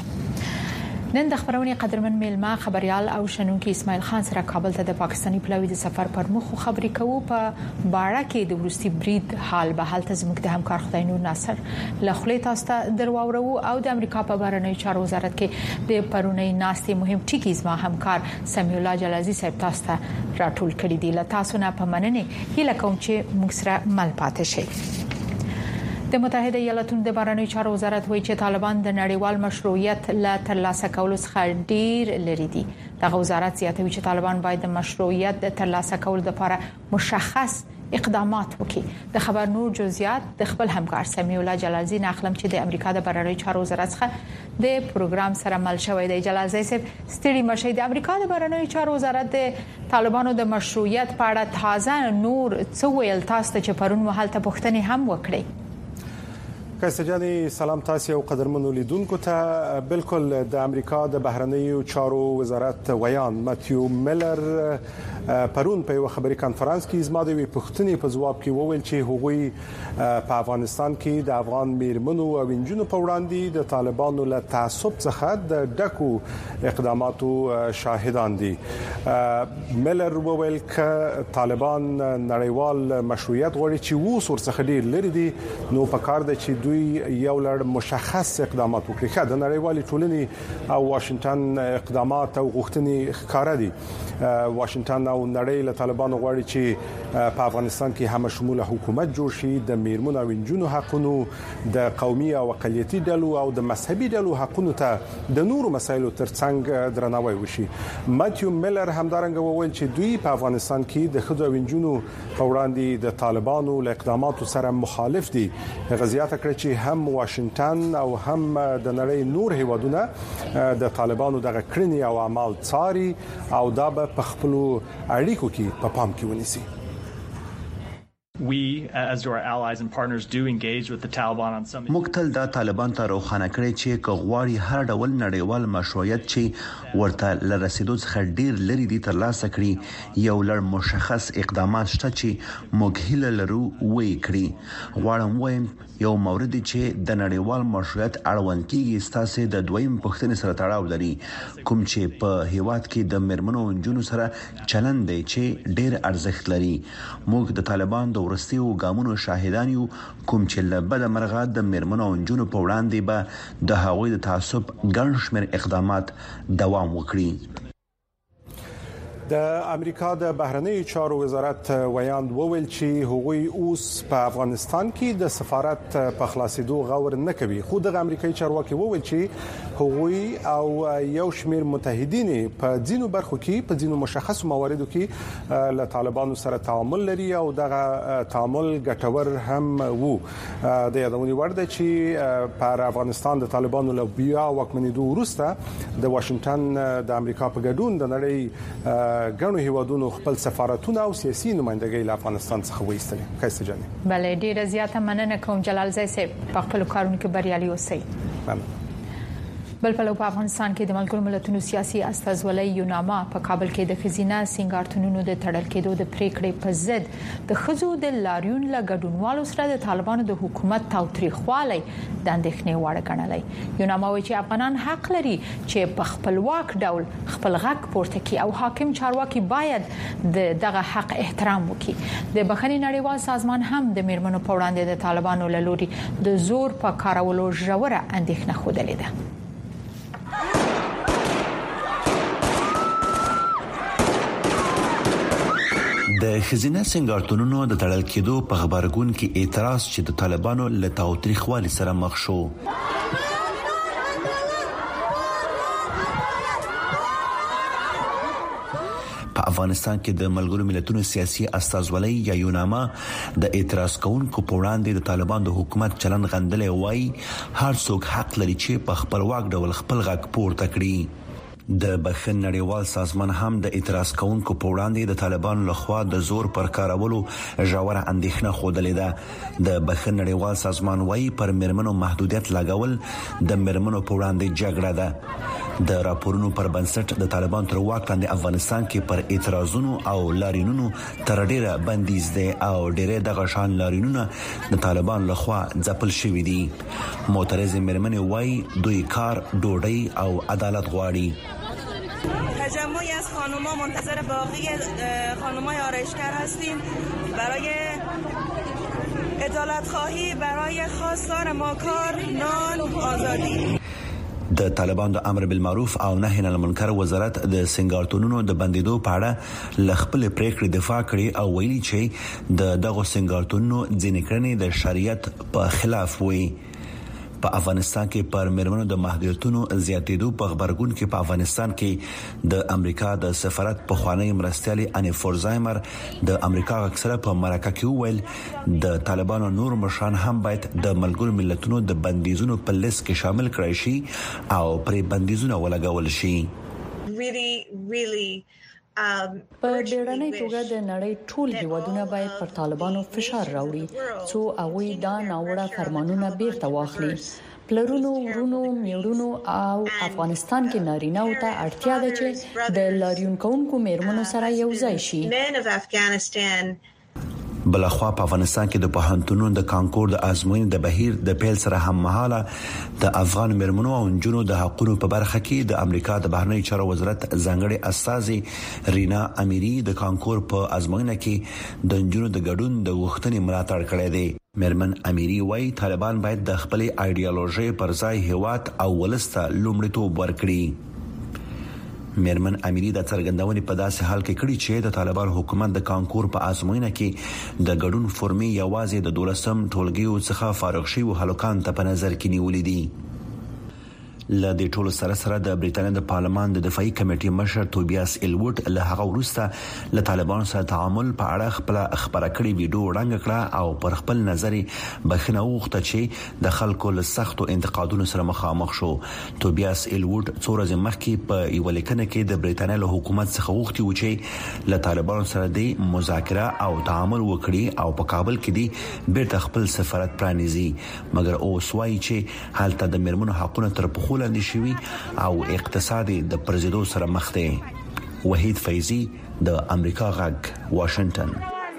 نن د خبرونې قدرمن میلمه خبريال او شنونکو اسماعیل خان سره کابل ته د پاکستانی پلاوی د سفر پر مخ خبرې کوو. په باړه کې د ورستي برید حال به حالت زموږ د همکار خدای نور ناصر لخلې تاسو ته درواورو او د امریکا په بهرنی چارو وزارت کې د پرونی ناستې مهم ټکی زما همکار سمیع الله جلازي صاحب تاسو ته راټول کړی دی. له تاسو نه په مننه هیله کوم چې موږ سره مل پاتې شئ. د متحده ایالاتونو د بهرنی چارو وزارت وایي چې طالبان د نړیوال مشروعیت لا ترلاسه کولو څخه ډیر لري دي. دغه وزارت زیاتوي چې طالبان باید د مشروعیت د ترلاسه کولو لپاره مشخص اقدامات وکړي. د خبر نور جزئیات د خپل همکار سمیع الله جلازي ناخلم چې د امریکا د بهرنی چارو وزارت څخه د پروګرام سره مل شوی دی. جلازي صاحب ستړي مشه د امریکا د بهرنی چارو وزارت د طالبانو د مشروعیت په اړه تازه نور څه ویل تاسو چې پرون مهال ته پوښتنه هم وکړي. کایسجانی سلام تاسو او قدرمنو لیدونکو ته. بالکل د امریکا د بهرنیو چارو وزارت ویان ماتیو میلر پرون په یو خبري کانفرنس کې زما د پوښتنې په جواب کې وویل چې هغوی په افغانستان کې د افغان میرمنو او انجونو په وړاندې د طالبانو له تعصب څخه د ډکو اقداماتو شاهدان دي. میلر وویل ک طالبان نړیوال مشروعیت غواړي چې وو څخه ډیر لري دي، نو په کار د چې یو لړ مشخص اقدامات وکړي. د نړیوالې ټولنې او واشنگټن اقدامات او غوښتنې ښکارا دي. واشنگټن او نړۍ له طالبانو غواړي چې په افغانستان کې هم شموله حکومت جوړ شي، د میرمنو او انجونو حقوقو، د قومي او اقلیتي ډلو او د مذهبي ډلو حقوقو ته د نورو مسایلو ترڅنګ درناوی وشي. ماتیو میلر همدارنګه وویل چې دوی په افغانستان کې د خځو او انجونو په وړاندې د طالبانو له اقداماتو سره مخالف دي. غزيات کړ چې هم واشنگټن او هم د نړۍ نور هیوادونه د طالبانو دغه کړنې او اعمال څاري او دا به په خپل اړیکو کې په پام کې ونیسي. We, as do our allies and partners, do engage with the Taliban on some. مقتل دا طالبان ته روخانه کړی چې کغواړي هر ډول نړیوال مشروعیت چې ورته لرسیدو څخه ډیر لري دي ترلاسه کړي. یو لړ مشخص اقدامات شته چې موږ هیله لرو وایي کړی. غواړم وایم یو مورد چې د نړیوال مشروعیت اړوند کیږي ستاسو د دویم پښتنې سره تړاو لري، کوم چې په هیواد کې د مرمنو انجونو سره چلند دی چې ډیر ارزښت لري. موږ د طالبان د ورستیو ګامونو شاهدان یو، کوم چې له بده مرغه د مرمنو انجونو په وړاندې به د هغوی د تعصب ګڼ شمېر اقدامات دوام وکړي. د امریکا د بهرنی چارو وزارت ویاند وویل چې هغوی اوس په افغانستان کې د سفارت په خلاصېدو غور نه کوي. خو د امریکایي چارواکي وویل چې هغوی او یو شمېر متحدین په ځینو برخو کې په ځینو مشخص مواردو کې له طالبانو سره تعامل لري او دغه تعامل ګټور هم وو. د یادونې وړ ده چې په افغانستان د طالبانو له بیا واکمنېدو وروسته د واشنگټن د امریکا په ګډون د نړۍ ګڼو هیوادونو خپل سفارتونه او سیاسي نمائندګۍ له افغانستان څخه وایستلې. کایسه جاني بلې ډیره زیاته مننه کوم جلال زای صاحب، په خپل کارونو کې بریالي اوسئ. بل په افغانستان کې د ملګرو ملتونو سیاسي استازولۍ یوناما په کابل کې د خزینه سنگارتونونو د تړل کېدو د پریکړې په ضد د خزو د لاریون له ګډونوالو سره د طالبانو د حکومت تاوتریخوالی د اندېښنې وړ ګڼلې. یوناما وایي چې افغانان حق لري چې په خپلواک ډول خپل غږ پورته کړي او حاکم چارواکي باید دغه حق احترام وکړي. د بخښنې نړیوال سازمان هم د میرمنو په وړاندې د طالبانو له لوري د زور په کارولو ژوره اندېښنه خوده ده. د خزینه سنگارتونونو د تړل کېدو په خبرګون کې اعتراض چې د طالبانو له تاوتریخوالي سره مخ شو. په افغانستان کې د ملګرو ملتونو سیاسي استازولۍ یا یوناما د اعتراض کوونکو په وړاندې د طالبان د حکومت چلن غندلې وایي هر څوک حق لري چې په خپلواک ډول خپل غږ پورته کړي. د بخښنې نړیوال سازمان هم د اعتراض کوونکو په وړاندې د طالبانو لخوا د زور پر کارولو ژوره اندېښنه خوده ده. د بخښنې نړیوال سازمان وايي پر میرمنو محدودیت لګول د میرمنو په وړاندې جګړه ده. د راپورونو پر بنسټ د طالبان تر واک لاندې افغانستان کې پر اعتراضونو او لاریونونو تر ډیره بندیز دي او ډیره د غشان لاریونونه د طالبان لخوا ځپل شوې دي. معترض میرمنې وايي دوی کار، ډوډۍ او عدالت غواړي. تجمعی از خانوما منتظر باقی خانومای آرایشگر هستیم برای عدالت خواهی، برای خواستار ما کار، نان، آزادی. د طالبان د امر بالمعروف او نهي عن المنکر وزارت د سنگارتونونو د بندیدو په اړه ل خپل پریکړې دفاع کړي او ویلي چې دغه سنگارتونونو ځینې کړنې د شریعت په خلاف وي. په افغانستان کې پر میرمنو د محدودیتونو زیاتېدو په خبرګون کې په افغانستان کې د امریکا د سفارت په خوانی مرستيالي اني فورزایمر د امریکا اکثره په مرکه کې ویل د طالبانو نور مشران هم باید د ملګرو ملتونو د بندیزونو په لیست کې شامل کړي شي او پرې بندیزونه ولګول شي. په ډیرنۍ توګه د نړۍ ټول هیوادونه باید پر طالبانو فشار راوړي څو هغه دا ناوړه فرمانونه بیرته واخلي. پلرونو، ورونو، میړونو او افغانستان کې نارینه او ته اړتیا ده چې د لاریون کوونکو میرمنو سره یو ځای شي. بلخوا په افغانستان کې د پوهنتونونو د کانکور د ازموینې د بهیر د پیل سره هم مهاله د افغان میرمنو او نجونو د حقوقو په برخه کې د امریکا د بهرنی چارو وزارت ځانګړي استاذ رینا امیری د کانکور په ازموینه کې د نجونو د ګډون د غوښتنې ملاتړ کړی دی. میرمن امیری وايي طالبان باید د خپل ایډیالوژي پر ځای هیواد او ولسته لومړیتوب ورکړي. میرمن امیری د څرګندونې په داسې حال کې کړي چې د طالبان حکومت د کانکور په ازموینه کې د ګډون فورمې یوازې د 12م ټولګیو څخه فارغ شوي هلکان ته په نظر کې نیولې دي. له دې ټولو سره د بریټانیا د پارلمان د دفاعي کمیټې مشر توبیاس ایلوټ له هغه وروسته له طالبان سره تعامل په اړه خپل خبره کړې ویډیو وړاندې کړه او پر خپل نظر بخښنه وغوښته چې د خلکو له سختو انتقادونو سره مخامخ شو. توبیاس ایلوټ څو ورځې مخکې په یو لیکنه کې د بریټانیا له حکومت څخه وغوښتي و چې له طالبان سره د مذاکره او تعامل وکړي او په کابل کې دی بیرته خپل سفارت پرانیزي. مګر اوس وايي چې حالت د میرمنو حقوقو تر پخوا لاندې شوي او اقتصادي د پرزیدو سره مخ دی. وحید فیضی د امریکا غږ واشنگټن.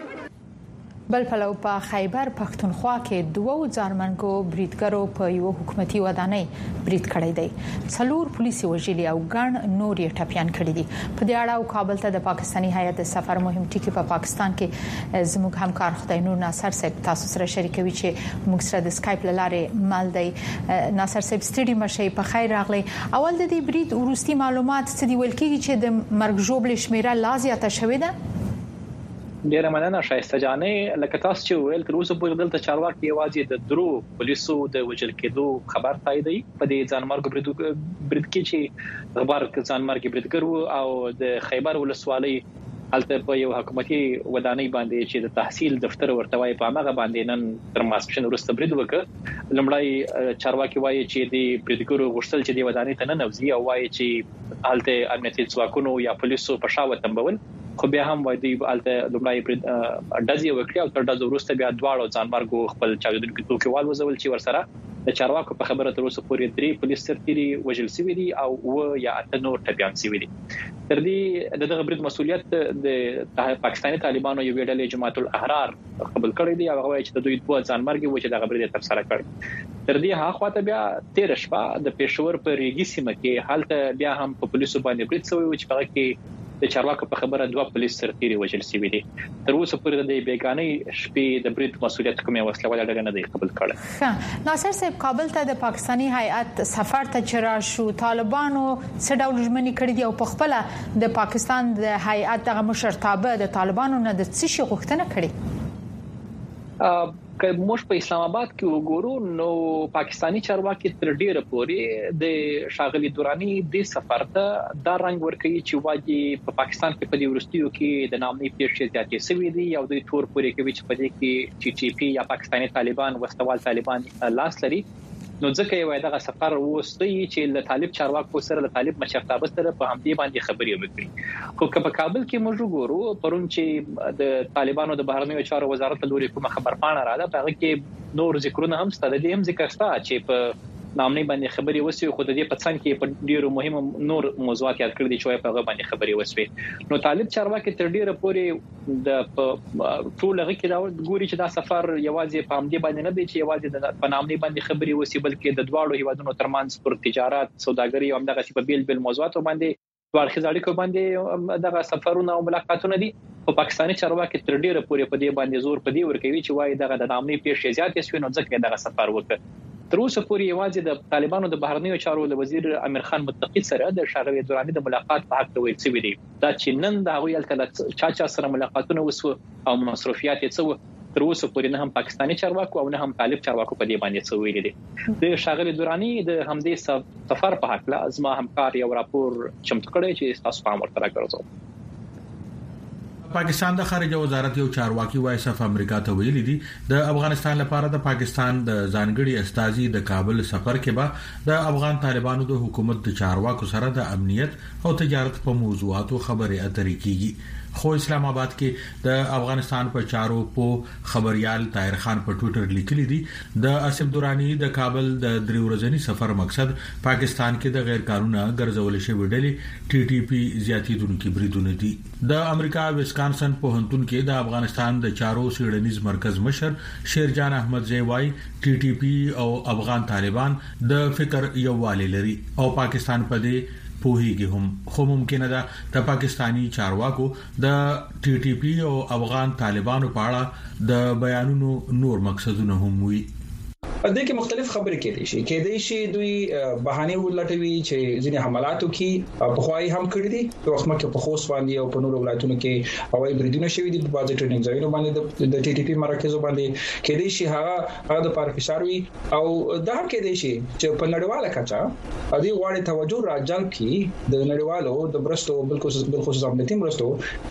بل پلو په خیبر پښتونخوا کې دوه ځانمرګو بریدګرو په یو حکومتي ودانۍ برید کړی دی. څلور پولیسي وژلي او ګڼ نور یې ټپيان کړي دي. په دې اړه او کابل ته د پاکستاني هیات د سفر مهم ټکی په پاکستان کې زموږ همکار خدای نور ناصر صاحب تاسو سره شریکوي چې موږ سره د اسکایپ لاره مال دی. ناصر صاحب ستړي مشي په خیر راغلی. اول د دې برید ورستي معلومات څه دی ویل کیږي چې د مرګ ژوبل شمیره لا زیاته شوې ده؟ ډیره مننه شایسته جانې. لکه تاسو چې ویل تر اوسه پورې دلته چارواکي یوازې د درو پولیسو د وژل کېدو خبر تاییدوي. په دې ځانمرګ برید کې چې خبر ځانمرګ بریدګر او د خیبر ولسوالۍ هلته په یو حکومتي ودانۍ باندې چې د تحصیل دفتر ورته وای په هغه باندې نن تر ماسپښین وروسته برید وکړ. لومړی چارواکي وایي چې د بریدګرو غوښتل چې د ودانۍ ته ننوځي او وایي چې هلته امنیتي ځواکونو یا پولیسو په شاوه تنبول، خو بیا هم وایي دوی هلته لومړی ډزې وکړي او تر ډزو وروسته بیا دواړو ځانمرګو خپل چاودونکي توکي والوزول چې ورسره د چارواکو په خبره تر اوسه پورې 3 پولیس سرتیري وژل شوي دي او 8 یا 8 نور ټپيان شوي دي. تر دې دغه برید مسؤلیت د پاکستاني طالبانو یو ډلې جماعت الاحرار قبول کړی دی او هغه چې د دوی په ځانمرګي و چې دغه برید تر سره کړی. تر دې هغه خواته بیا 13 شپه د پېښور په ریګي سیمه کې حالت بیا هم په پولیسو باندې برید شوی و چې هغه کې د چارواکو په خبره 2 پولیس سرتیري وژل شوي دي. تر اوسه پورې د بیګانې شپې د برید مسؤلیت کومه وسله ولا ډله نه دی قبول کړی. ناصر صاحب کابل ته د پاکستانی هیئت سفر ته چرآ شو، طالبانو څه ډول ژمنې کړې دي او په خپل د پاکستان د هیئت دغه مشرتابه د طالبانو نه د څه شي غوښتنه کړې؟ که موږ په اسلام آباد کې وګورو نو پاکستانی چارواکي تر ډیره پورې د شاغلي دوراني د سفر ته دا رنګ ورکړي چې واجی په پاکستان کې په دې ورستیو کې د نامنۍ پیښې زیاتې شوې دي او د تور پورې کې چې په دې کې چې ټي پی یا پاکستانی طالبان وسوال طالبان لاس لري. نو ځکه یو دغه سفر وستي چې له طالب چارواکو سره له طالب مشرتابه سره په همدې باندې خبرې وکړي. خو په کابل کې موږ وګورو پرون چې د طالبانو د بهرنیو چارو وزارت له لوري کومه خبرپاڼه راځي هغه کې نور ذکرونه هم ستاسو د هم ذکر ستا چې په نامنۍ باندې خبرې وسوي خو د دې په څنګ کې په ډیرو مهمو نور موضوعات یاد کړی دي چې په هغه باندې خبرې وسوي. نو طالب چارواکي تر ډیره پورې د ټول هغه کې دا ګوري چې دا سفر یوازې په همدې باندې نه دی چې یوازې د په نامنۍ باندې خبرې وسوي بلکې د دواړو هیوادونو ترمنځ پر تجارت، سوداګري او همدغه په بیل موضوعاتو باندې ورخیز اړیکو باندې دغه سفرونه او ملاقاتونه دي. په پاکستاني چارواکي تر ډیره پورې په دې باندې زور په دې ورکوي چې وايي دغه د نامنۍ پیښې زیاتې شوي نو ځکه دغه سفر وکړ. تر اوسه پورې یوازې د طالبانو د بهرنیو چارو د وزیر امیر خان متقی سره د شاغلي دوراني د ملاقات په حق ویل شوی دی دا چې نن د هغوی الکه چا سره ملاقاتونه وسو او مصرفيات یې څو تر اوسه پورې نه هم پاکستاني چارواکو او نه هم طالب چارواکو په دې باندې څه ویلي دي. د شاغلي دوراني د همدې سفر په حق لا ازما همکار یو راپور چمتو کړی چې تاسو په امر تر راغورځو. پاکستان د خارجه وزارت یو چارواکي وایس اف امریکا ته ویلي دي د افغانستان لپاره د پاکستان د ځانګړي استازي د کابل سفر کې به د افغان طالبانو د حکومت د چارواکو سره د امنیت او تجارت په موضوعاتو خبرې اترې کیږي. خو اسلام آباد کې د افغانستان په چارو په خبريال طاهر خان په ټوئیټر لیکلي دي د اسف دوراني د کابل د 3 ورځنی سفر مقصد پاکستان کې د غیر قانوني ګرځول شوی ډلې ټي ټي پی زیاتیدونکو بریدونه دي. د امریکا ویسکانسن پوهنتون کې د افغانستان د چارو سیړنیز مرکز مشر شیرجان احمد زیوای ټي ټي پی او افغان طالبان د فکر یووالي لري او پاکستان په دې پوهیږي هم خو ممکنه ده د پاکستانی چارواکو د ټي ټي پی او افغان طالبانو په اړه د بیانونو نور مقصدونه هم وي. د دې کې مختلف خبرې کېدې شي دوی بهانه ولټوي چې ځینې حملاتو کې په خوای هم کړی دي په وخت کې په خوست باندې او په نورو ولایتونو کې هوایي بریدونه شوي دي په بعضي ټریننګ ځایونو باندې د ټي ټي پی مرکزو باندې کېدې شي هغه د پاره فشار وي او دا هم کېدې شي چې په نړیواله کچه دې غواړي توجه راجلب کړي د نړیوالو د برستو بالخصوص امنیتي برستو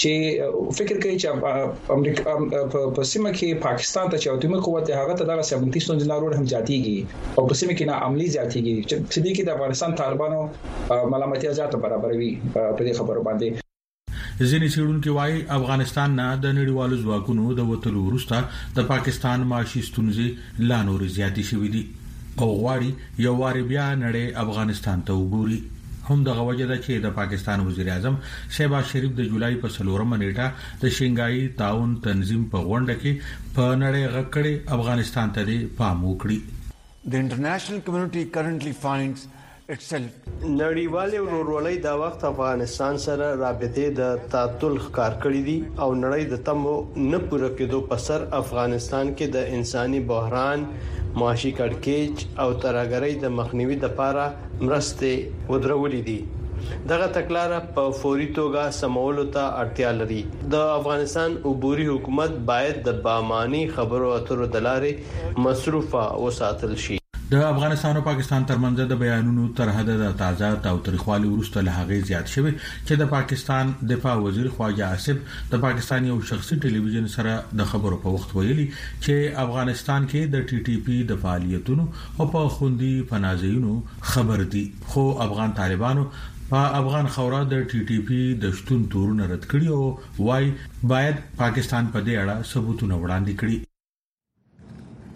چې فکر کوي چې امریکا په سیمه کې پاکستان ته چې اتمی قوت هغه ته دغه 70 سنجنارو جاتیږي او په سیمه کې نه عملی جاتیږي چې دې کې د افغانستان طالبانو ملامتیا ځات برابروي په دې خبرو باندې. ځینې څېړونکو وايي افغانستان نه د نړیوالو ځواکونو د وټلو وروسته د پاکستان معاشي ستونزې لا نور زیاتې شوې دي او غواړي یو واری بیا نړۍ افغانستان ته وګوري. هم دغه وجه ده چې د پاکستان وزیر اعظم شهباز شریف د جولای په 4 نیټه د شنګای تعاون تنظیم په غونډه کې په نړۍ غکړې افغانستان ته د پام وکړي. The international community currently finds itself نړیوال ورورولۍ دا وخت افغانستان سره رابطې د تعطل ښکار کړې دي او نړۍ د تمو نه پوره کېدو په سر افغانستان کې د انساني بحران معاشي کړکېچ او ترهګرۍ د مخنیوي لپاره مرستې ودرولې دي. دغه تکلاره په فوري توګه سمولو ته اړتیا لري. د افغانستان عبوري حکومت باید د باماني خبرو اترو د لارې مصروفه وساتل شي. د افغانستان او پاکستان ترمنځ د بیانونو تر حد د تازه او تاریخوالي وروسته له هغه زیات شوی چې د پاکستان دفاع وزیر خواجه آصف د پاکستاني او شخصي ټلویزیون سره د خبرو په وخت ویلي چې افغانستان کې د ټي ټي پی د فعالیتونو او په خوندي پناهځایونو خبر دي خو افغان طالبانو په افغان خاوره د ټي ټي پی د شتون تورونه رد کړي او وايي باید پاکستان په دې اړه ثبوتونه وړاندې کړي.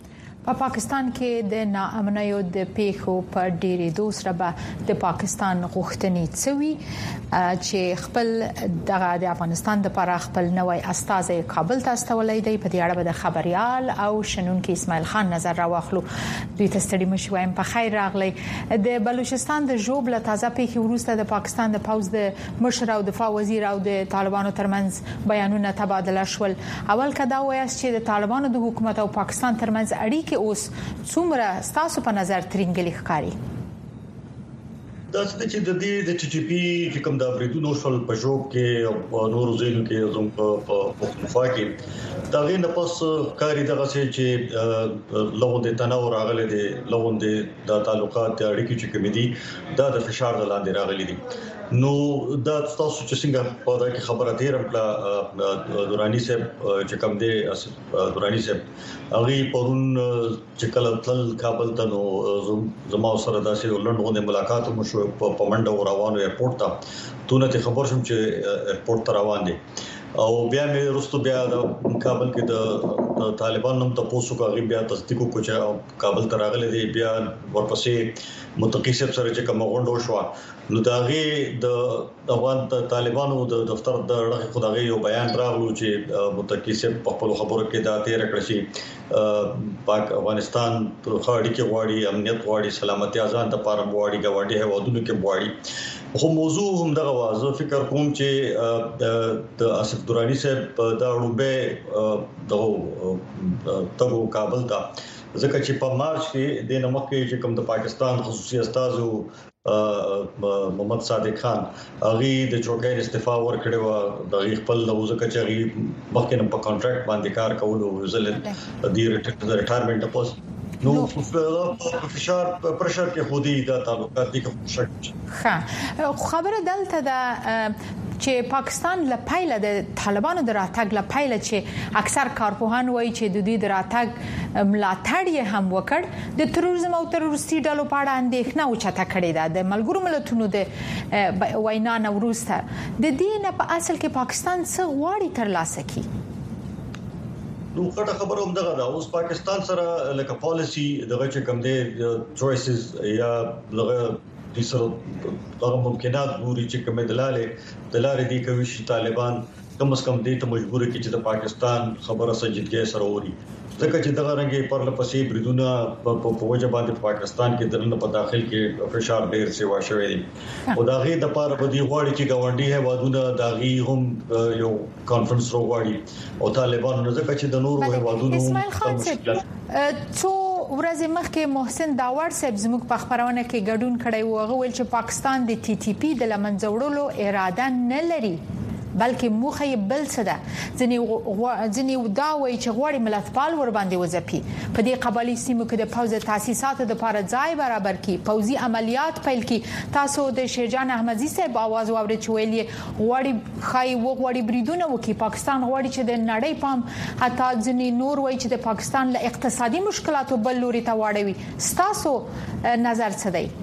په پاکستان کې د ناامنیو د پیښو په ډېرې دوسره به د پاکستان غوښتنې څوي چې خپل د افغانستان د لپاره خپل نوې استازي کابل ته استولې دی. په دې اړه به د خبريال او شنونکو اسماعیل خان نظر راوخلو. دوی ته ستړي مشوایم په خیر راغلی. د بلوچستان د ژوبله تازه پیښې وروسته د پاکستان د پوز د مشر او دفاع وزیر او د طالبانو ترمنځ بیانونه تبادله شول. اول کدا وایي چې د طالبانو د حکومت او پاکستان ترمنځ اړیکې اوس څومره ستاسو په نظر ترنګلي ښکاري؟ دا چې د دې د ټي ټي پی چې کوم د بریدونو شول په جوب کې او نور ځایونو کې زموږ په پښتونخوا کې دا غي نه پس کاری دغه چې لغون د تناور راغلي دي لغون د تعلقات اړیکې چې کوم دي دا د فشار لاندې راغلي دي. نو دا تاسو چې څنګه په دا کې خبره تیرم کړه دورانی صاحب چې کوم دی دورانی صاحب هغه پرون چې کله تل کابل ته نو زما سره داسې لندن ملاقات مو شو په منډه روانو ایرپورټ ته تونه خبر شوم چې ایرپورټ ته روان دي او بیا مې رستو بیا د کابل کې د طالبان نوم ته پوسو کوي بیا تصدیق کو چې کابل ته راغلي دي بیا ورپسې متقیسب سره چې کوم غونډه شو نو داغي د افغان طالبانو د دفتر د رغه خدای یو بیان راغلو چې متقیسب په خپل خبرو کې دا تیر کړی شي پاک افغانستان په خاړي کې غواړي امنیت غواړي سلامتی ځان ته پاره غواړي غواړي هوادونو کې غواړي خو موضوع هم دغه وازه فکر کوم چې د اسف دورانی صاحب دا وړوبه د تګو کابل ته ځکه چې په مارچ کې د نمکې چې کوم د پاکستان خصوصي استازو محمد صادق خان هغه د چوکۍ استعفا ورکړی و د خپل ځکه چې هغه مخکې په کانټراکټ باندې کار کول او ځل د ریټایرمنټ پوس نو فشار پرشر کې خودي د تعلقات دي ښه خبره دلته د چې پاکستان لپاره د طالبانو د راتګ لپاره چې اکثر کارپوهان وایي چې د دې د راتګ ملاتړ یې هم وکړ د تروریزم او تروریستي ډلو په اړه اندېښنه اوچته کړې ده د ملګرو ملتونو د وینا نه وروسته د دې نه په اصل کې پاکستان څه غواړي ترلاسه کړي. نو کټه خبره هم دغه دا اوس پاکستان سره لکه پالیسی دغه چې کوم دي چويسز یا دغه د سره دغه ممکنات ګوري چې کومه دلالې دي کوي چې طالبان کم از کم دې ته مجبور کړي چې د پاکستان خبره سنجیدګي سره ووري ځکه چې دغه رنګي پر لپسې بریدونه په وجه باندې پاکستان کې درنه په داخل کې فشار ډیر سیوا شوی دی او دا غي د پاره په دی غواړي چې گاونډي هوادونه دا غي هم یو کانفرنس وروړي او طالبان نه ځکه چې د نورو هوادونو څو ورځې مخکې محسن داور صاحب زموږ په خبرونه کې ګډون کړی و هغه ویل چې پاکستان د ټي ټي پی د لمنځوړلو اراده نه لري بلکې موخه بل څه ده ځنی دا وایي چې غواړي ملتپال ور باندې وځپي په دې قبالي سیمو کې د پوز تاسیساتو د لپاره ځای برابر کړي پوزي عملیات پیل کړي تاسو د شیرجان احمدزي صاحب आवाज واورئ چې ویلي غواړي خای وغواړي بریدونه وکړي پاکستان غواړي چې د نړۍ پام حتی ځنی نور وایي چې د پاکستان له اقتصادي مشکلاتو بل لوري ته واړوي تاسو نظر څه دی؟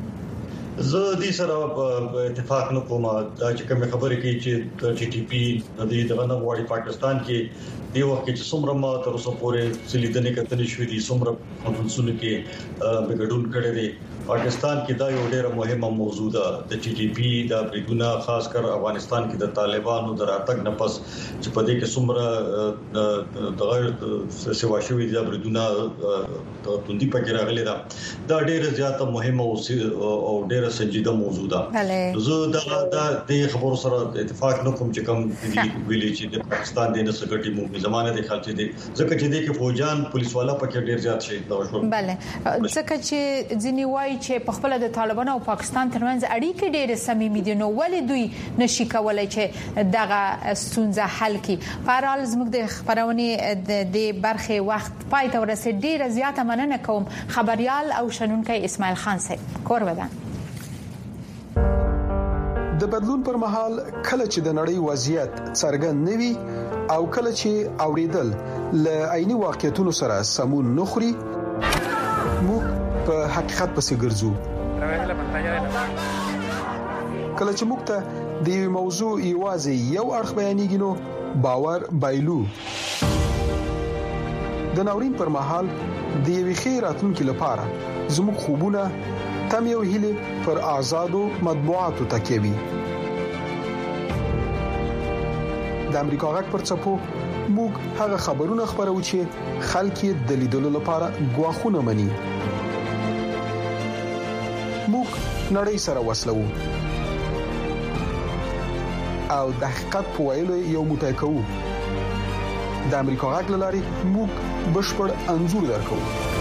زه دې سره اتفاق نه کوم دا چې کوم خبره کوي چې ټي ټي پی د دې دغه نوړي پاکستان کې دی وخت چې څومره ما تر اوسه پورې سلیدنې کتنې شوې دي څومره کنفرنسونه کې بګډون کړي دي پاکستان کې دا یو ډېر مهمه موضوع ده د ټي ټي پی د بریدونه خاص کر افغانستان کې د طالبانو د راتګ نه پس چې په دې کې څومره دغه سیوا شوې دي بریدونه د توندي پکې راغلي دا ډېر زیاته مهمه او ډېر سنجیده موضوع ده زه دا د خبرو سره اتفاق نه کوم چې کوم ویلي چې د پاکستان د نسګټي مو زمانه د خلک دي ځکه چې د کې فوجان پولیس والا پکې ډېر زیات شي دا شو bale ځکه چې ځنی وایي چې په خپل د طالبانو او پاکستان ترمنځ اړیکې ډېر صمیمي دي نو ولې دوی نشي کولای چې دغه ستونزه حل کړي په حال زموږ د خبرونه د برخه وخت پای ته ورسېد ډېر زیاته مننه کوم خبريال او شنونکي اسماعیل خان صاحب کور ودان د بدلون پر مهال کله چې د نړۍ وضعیت څرګند نوي او کله چې اوریدل ل عیني واقعیتونو سره سمون نخري موږ په حقیقت پسې ګرځو کله چې موږ ته د موضوع ایوازي یو اړخ بیانېږي نو باور بایلو د ناورین پر مهال د یوې ښې راتلونکي لپاره زموږ خوبونه تمې او هیلې پر آزادو مطبوعاتو تکیه وي. د امریکا غږ پر څپو موږ هغه خبرونه خبرو چې خلک یې د لیدلو لپاره غواخونه مني. موږ نړۍ سره وسلو او د حقیقت په ویلو یو موټی کوو. د امریکا غږ لاري موږ بشپړ انځور درکو.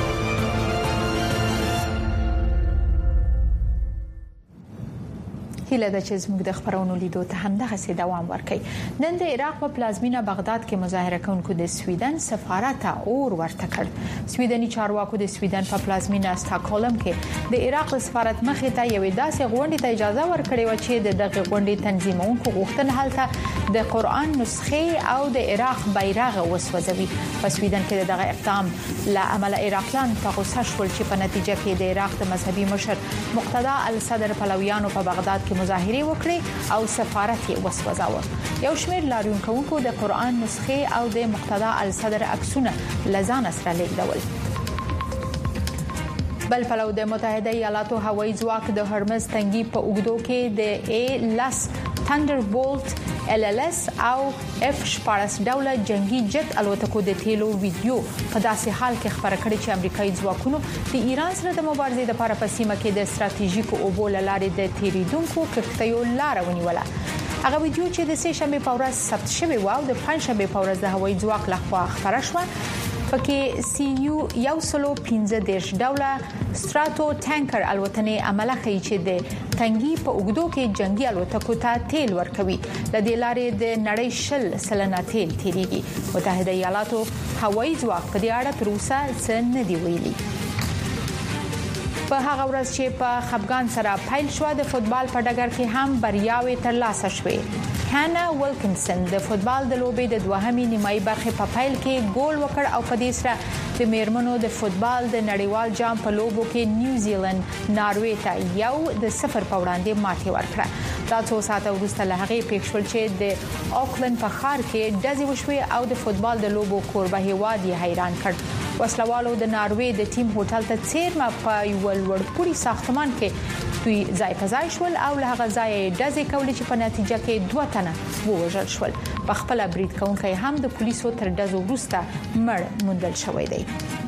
هیله ده چې زموږ د خبرونو لیدو ته هم دغه سي دوام ورکړي. نن د عراق په پلازمینه بغداد کې مظاهره کوونکو د سویډن سفارت اور ورته کړ. سویډني چارواکو د سویډن په پلازمینه استاکهولم کې د عراق سفارت مخې ته یوې داسې غونډې ته اجازه ورکړې و چې دغه غونډې تنظیمونکو غوښتنه هلته د قرآن نسخه او د عراق بیرغ وسوځوي. په سویډن کې دغه اقدام لا عمل عراقیان په غوسه شول چې په نتیجه کې د عراق د مذهبي مشر مقتدا الصدر پلویانو په بغداد کې مظاهره وکړي او سفارت یې وسوځاوه. یو شمېر لاریونکو د قرآن نسخه او د مقتدا الصدر عکسونه لزان سره لیږدول. بل پلو د متحده ایالاتو هوایي ځواک د هرمز تنګي په اوګدو کې د A-10 Thunderbolt LLS او F-14 ډوله جنگي جت الوتکو د تیلو ویډیو په داسې حال کې خبره کړې چې امریکایي ځواکونو د ایران سره د مبارزې لپاره په سیمه کې د ستراتیژیکو اوبو لارې د تیریدونکو کښتیو لار ونیوله. هغه ویډیو چې د سه شنبه په ورځ ثبت شوی و او د پنځشنبه په ورځ د هوایي ځواک لخوا خبره شوه پکې CU-115 ډوله ستراتو ټانکر الوتنې عمله کوي چې د تنګي په اوګدو کې جنگي الوتکو ته تیل ورکوي. د دې لارې د نړۍ 10% تیل تیریږي. متحده ایالاتو هوایي ځواک په دې اړه تر اوسه څه نه دی ویلي. په هغه ورځ چې په خفګان سره پیل شو د فوتبال په ډګر کې هم بریاوي ترلاسه شوې. هانا ویلکینسن د فوتبال د لوبې د دوهمې نیمایي برخې په پیل کې ګول وکړ او په دې سره د میرمنو د فوتبال د نړیوال جام په لوبو کې نیوزیلند ناروې ته 1-0 په وړاندې ماتې ورکړه. دا څو ساعته وروسته له هغې پېښ شول چې د اوکلند په ښار کې ډزې وشوې او د فوتبال د لوبو کوربه هیواد یې حیران کړ. وسلوالو د ناروې د ټیم هوټل ته څیرمه په یو لوړپوړي ساختمان کې دوی ځای په ځای شول او له هغه ځایه ډزې کولې چې په نتیجه کې 2 تنه ووژل شول. په خپل برید کوونکی هم د پولیسو تر ډزو وروسته مړ موندل شوی دی.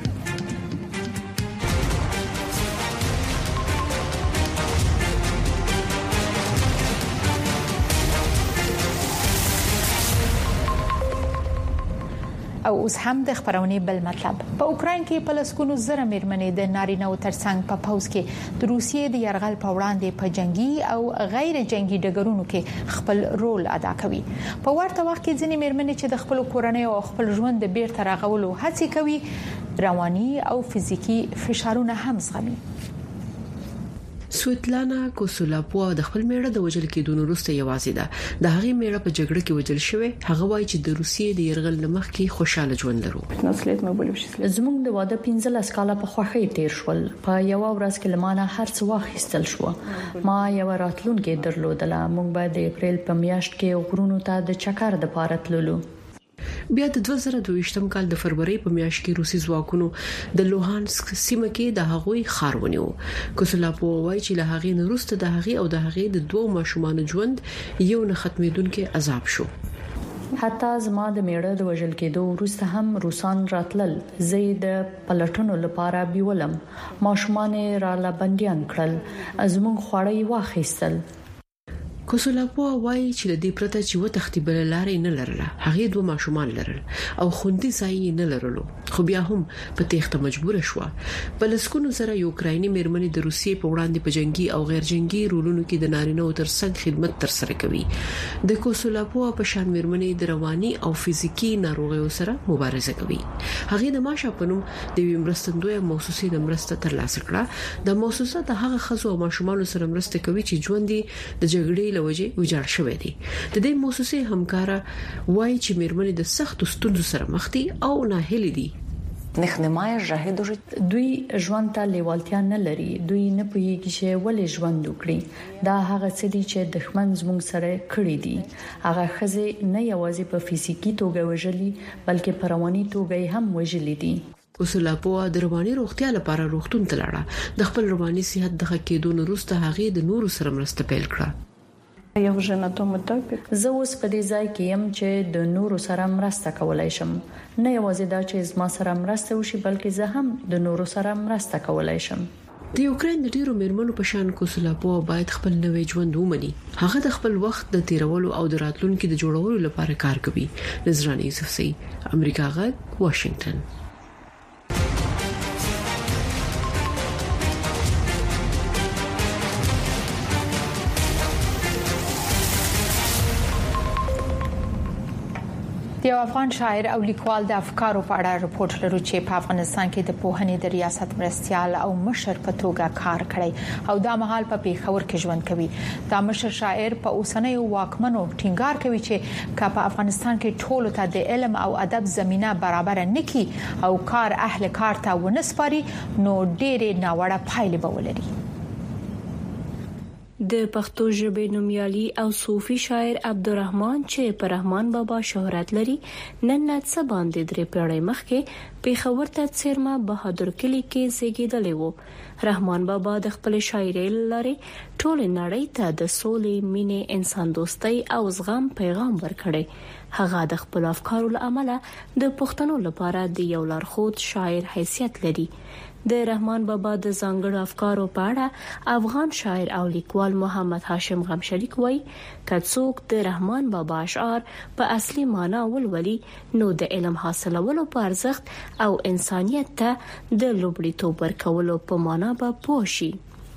او اوس هم د خبرونې بل مطلب. په اوکراین کې په لسګونو زره میرمنې د نارینه‌و ترڅنګ په پوز کې د روسیې د یرغل په وړاندې په جنگي او غیر جنگي ډګرونو کې خپل رول ادا کوي. په ورته وخت کې ځینې میرمنې چې د خپل کورنۍ او خپل ژوند د بیرته راغولو هڅه کوي رواني او فزیکی فشارونه هم زغمي. سویتلانا کوسولاپوا د خپل میړه د وجل کېدو وروسته یوازې ده. د هغې میړه په جګړه کې وجل شوی. هغه وایي چې د روسیې د يرغل لمخ کې خوشاله ژوند لرو. زموږ د واده 15 کاله په خوښۍ تیر شول. په یو ورځ کې لمانه هرڅ واخیستل شو. ما یو راتلونکې درلودله. موږ به د اپریل په میاشت کې غرونو ته د چکر د پاره تللو. بیا د 2022م کال د فروری په میاشت کې روسي ځواکونو د لوهانسک سیمه کې د هغوی ښار ونیو. کوسلاپو وایي چې له هغې وروسته د هغې او د هغې د 2 ماشومان ژوند یو نه ختمېدونکي عذاب شو. حتی زما د میړه د وژل کېدو وروسته هم روسان راتلل. زه د پلټونو لپاره بیولم. ماشومان را لبنديان کړل. زموږ خوړې واخیستل. کوسلاپو وایي چې د دې پرته چې و تختیبل لارې نه لرله. هغه 2 ماشومان لرل او خوندي ځای نه لرلو. خو بیا هم په تېښته مجبور شو. په لسکونو سره یوکرایني میرمنې د روسیې په وړاندې په جنگي او غیر جنگي رولونو کې د نارینه‌و ترڅنګ خدمت ترسره کوي. د کوسلاپو په شان میرمنې د رواني او فزیکی ناروغیو سره مبارزه کوي. هغه د ماشه په نوم د مرستندوی موسسې د مرسته ترلاسه کړه. د موسسه د هغه خزو او ماشومان سره مرسته کوي چې ژوند د جګړې وجه وجاړ شوې دي. د دې موسسې همکارا وایي چې میرمنې د سخت ستونزو سره مخ دي او ناهیلې دي. них немає жаги до життя. دوی ژوند ته لیوالتیا نه لري. دوی نه پوهیږي چې ولې ژوند وکړي. دا هغه څه دي چې دښمن زموږ سره کړی دي. هغه خزه نه یوازې په فزیکی توګه وژلي بلکې په رواني توګه هم وژلي دي. کوسلا په د رواني روغتیا لپاره روغتون ته لاړه. د خپل رواني صحت د ښه کېدو وروسته هغه د نورو سره مرسته پیل کړه. زه اوس په دې ځای کې يم چې د نورو سره مرسته کولای شم. نه یوازې دا چې زما سره مرسته وشي بلکې زه هم د نورو سره مرسته کولای شم. د یوکرين د ډیرو میرمنو په شان کوسلاپو باید خپل نوې ژوند ومني. هغه د خپل وخت د تیرولو او د راتلونکو د جوړولو لپاره کار کوي. نظرانه یوسفزئی، امریکا غږ، واشنگټن. یو افغان شاعر او لیکوال د افکارو په اړه رپورت لري چې په افغانستان کې د پوهنې د ریاست مرستيال او مشر په توګه کار کړی او دا مهال په پیښور کې ژوند کوي. دا مشر شاعر په اوسنیو واکمنو ټینګار کوي چې په افغانستان کې ټولو ته د علم او ادب زمينه برابر نکي او کار اهل کار ته ونسپاري نو ډېرې ناوړه پایلې به ولري. د پښتو ژبې نومیالي او صوفي شاعر عبدالرحمن چې په رحمان بابا شهرت لري نن څه باندې درې پیړۍ مخکې پیښور ته څیرما بهادر کلی کې زیږیدلی وو. رحمان بابا د خپل شاعرۍ لارې ټول نړۍ ته د سولې، مینې، انسان دوستۍ او زغم پیغام ورکړي. هغه د خپل افکارو لامل د پښتنو لپاره د یو لارښود شاعر حیثیت لري. د رحمان بابا د ځانګړو افکارو په اړه افغان شاعر او لیکوال محمد هاشم غمشریک وایي کڅوک د رحمان بابا اشعار په اصلي معنا ولولي نو د علم حاصلولو په ارزښت او انسانيت ته د لوبړیتوب ورکولو په معنا به پوه شي.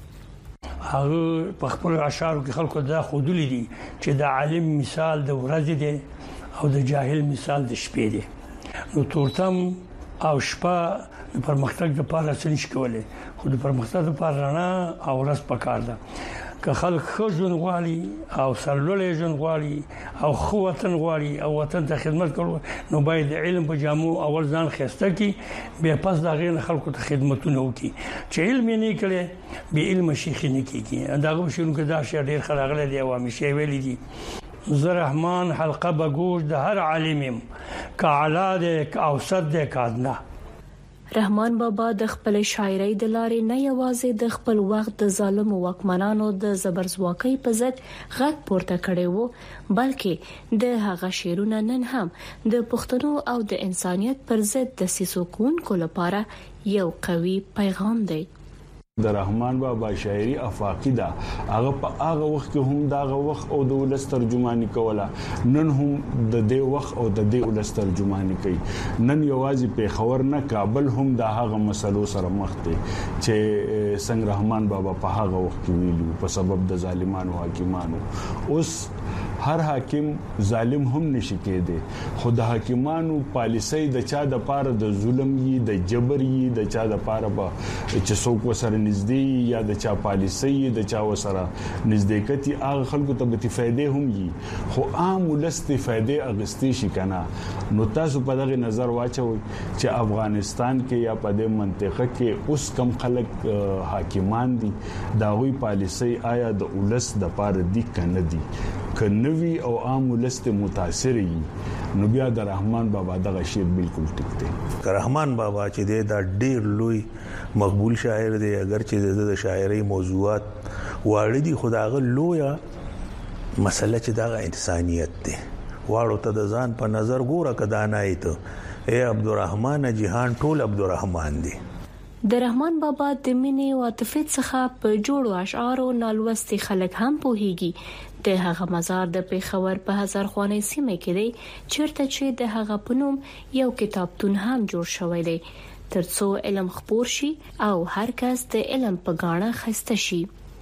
هغه په خپل اشعارو کې خلکو دا خودلې دي چې د عالم مثال د ورځې دی او د جاهل مثال د شپې دی. نو تورتم او شپه د پرمختګ لپاره څه نشي کولای، خو د پرمختګ لپاره رڼا او ورځ پکار ده. که خلک ښه ژوند غواړي او سرلوړي ژوند غواړي او خو وطن غواړي او وطن ته خدمت کوي نو باید د علم په جامو اول ځان خسته کی بیا پس دا غیر خلکو ته خدمتونه وکړي. چې علم یې نه کړي به علم شیخ نه کیږي. دا غوښنه کې دا شی ډیر خلاغله دی او همیشه ویلي دي زه رحمان حلقه بګوش د هر عالم کعلا ده او صد ده کادنه. رحمان بابا د خپل شاعرۍ د لارې نه یوازې د خپل وخت د ظالم واکمنانو د زبرځواکۍ په ضد غږ پورته کړی وو بلکې د هغه شعرونه نن هم د پښتنو او د انسانيت پر ضد د سیسو کوونکو لپاره یو قوي پیغام دی. د رحمان بابا شاعري افاقي ده. هغه په هغه وخت کې هم داغه وخت او د ولس ترجمانی کوله، نن هم د دې وخت او د دې ولس ترجمانی کوي. نن یوازې په خبر نه کابل هم د هغه مسلو سره مخ دي چې څنګه رحمان بابا په هغه وخت کې ویلو په سبب د ظالمانو حاکمانو. اوس هر حاکم ظالم هم نشي کېده، خو د حاکمانو پالیسي د چا د پاره د ظلم یي د جبر یي د چا د پاره به چې څوک وسره نږدې یا د چا پالیسي د چا وسره نږدېکتي هغه خلکو ته به فائدې هم یي، خو عام ولست فائدې اغستې شي کنه. نو تاسو په دغه نظر واچوي چې افغانستان کې یا په دې منطقه کې اوس کم خلک حاکمان دي دا وی پالیسي آیا د ولس د پاره دي کنه دي کنوي او عام ولست متاثر وي. نو بیا د رحمان بابا دغه شی بالکل ټیک دی. رحمان بابا چې دا ډیر لوی مقبول شاعر دی، اگر چې د شاعرۍ موضوعات واړه دي خداغه لویا مسله چې دا انسانيت دی. واړو ته د ځان په نظر ګوره کدا نه ایته اے عبدالرحمن جهان ټول عبدالرحمن دی. د رحمان بابا د مینې او عاطفې څخه په جوړو اشعارو نالوستي خلک هم پوهیږي. د هغه مزار د پیښور په هزار خوانې سیمه کې دی چیرته چې د هغه پنوم یو کتابتون هم جوړ شوی دی ترڅو علم خپور شي او هر کس د علم په غاڼه خسته شي.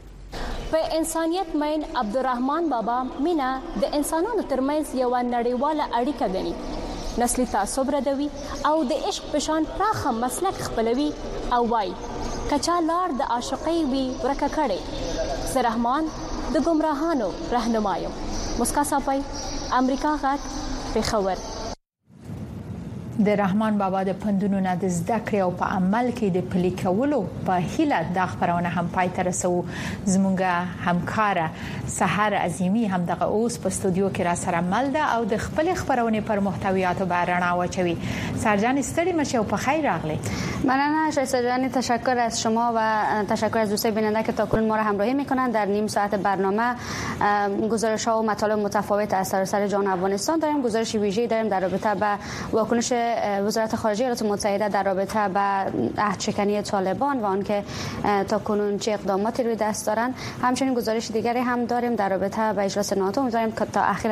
په انسانيت مین عبدالرحمن بابا مینا د انسانانو ترمنځ یو نړیواله اړیکه غني، نسلي تعصب ردوي او د عشق په شان پراخه مسلک خپلوي او وای کچا لار د عاشقۍ وی ورکه کړي. زه رحمان د گمراهانو رهنمایم. مسکا صاحب، امریکا غږ، پیښور. د رحمان بابا د پندونو نه د زده کړې او په عمل کې د پلي کولو په هیله د خبرونه هم پای ته رسو. زموږه همکار سحر عظیمی هم دغه اوس په استودیو کې را سره مل ده او د خپل خبرونه پر محتویات برنامه واچوي. سرجان استری مشه او په خیر راغلی. ممنون شایسته جان، تشکر از شما و تشکر از دوستان بیننده که تاکنون ما را همراهی میکنند. در نیم ساعت برنامه گزارش‌ها و مطالب متفاوت از سراسر جهان افغانستان داریم. گزارش ویژه‌ای داریم در رابطه با واکنش وزارت خارجه ایالات متحده در رابطه با عهدشکنی طالبان و آنکه تاکنون چه اقداماتی روی دست دارند. همچنین گزارش دیگری هم داریم در رابطه با اجلاس ناتو. امیدواریم تا آخر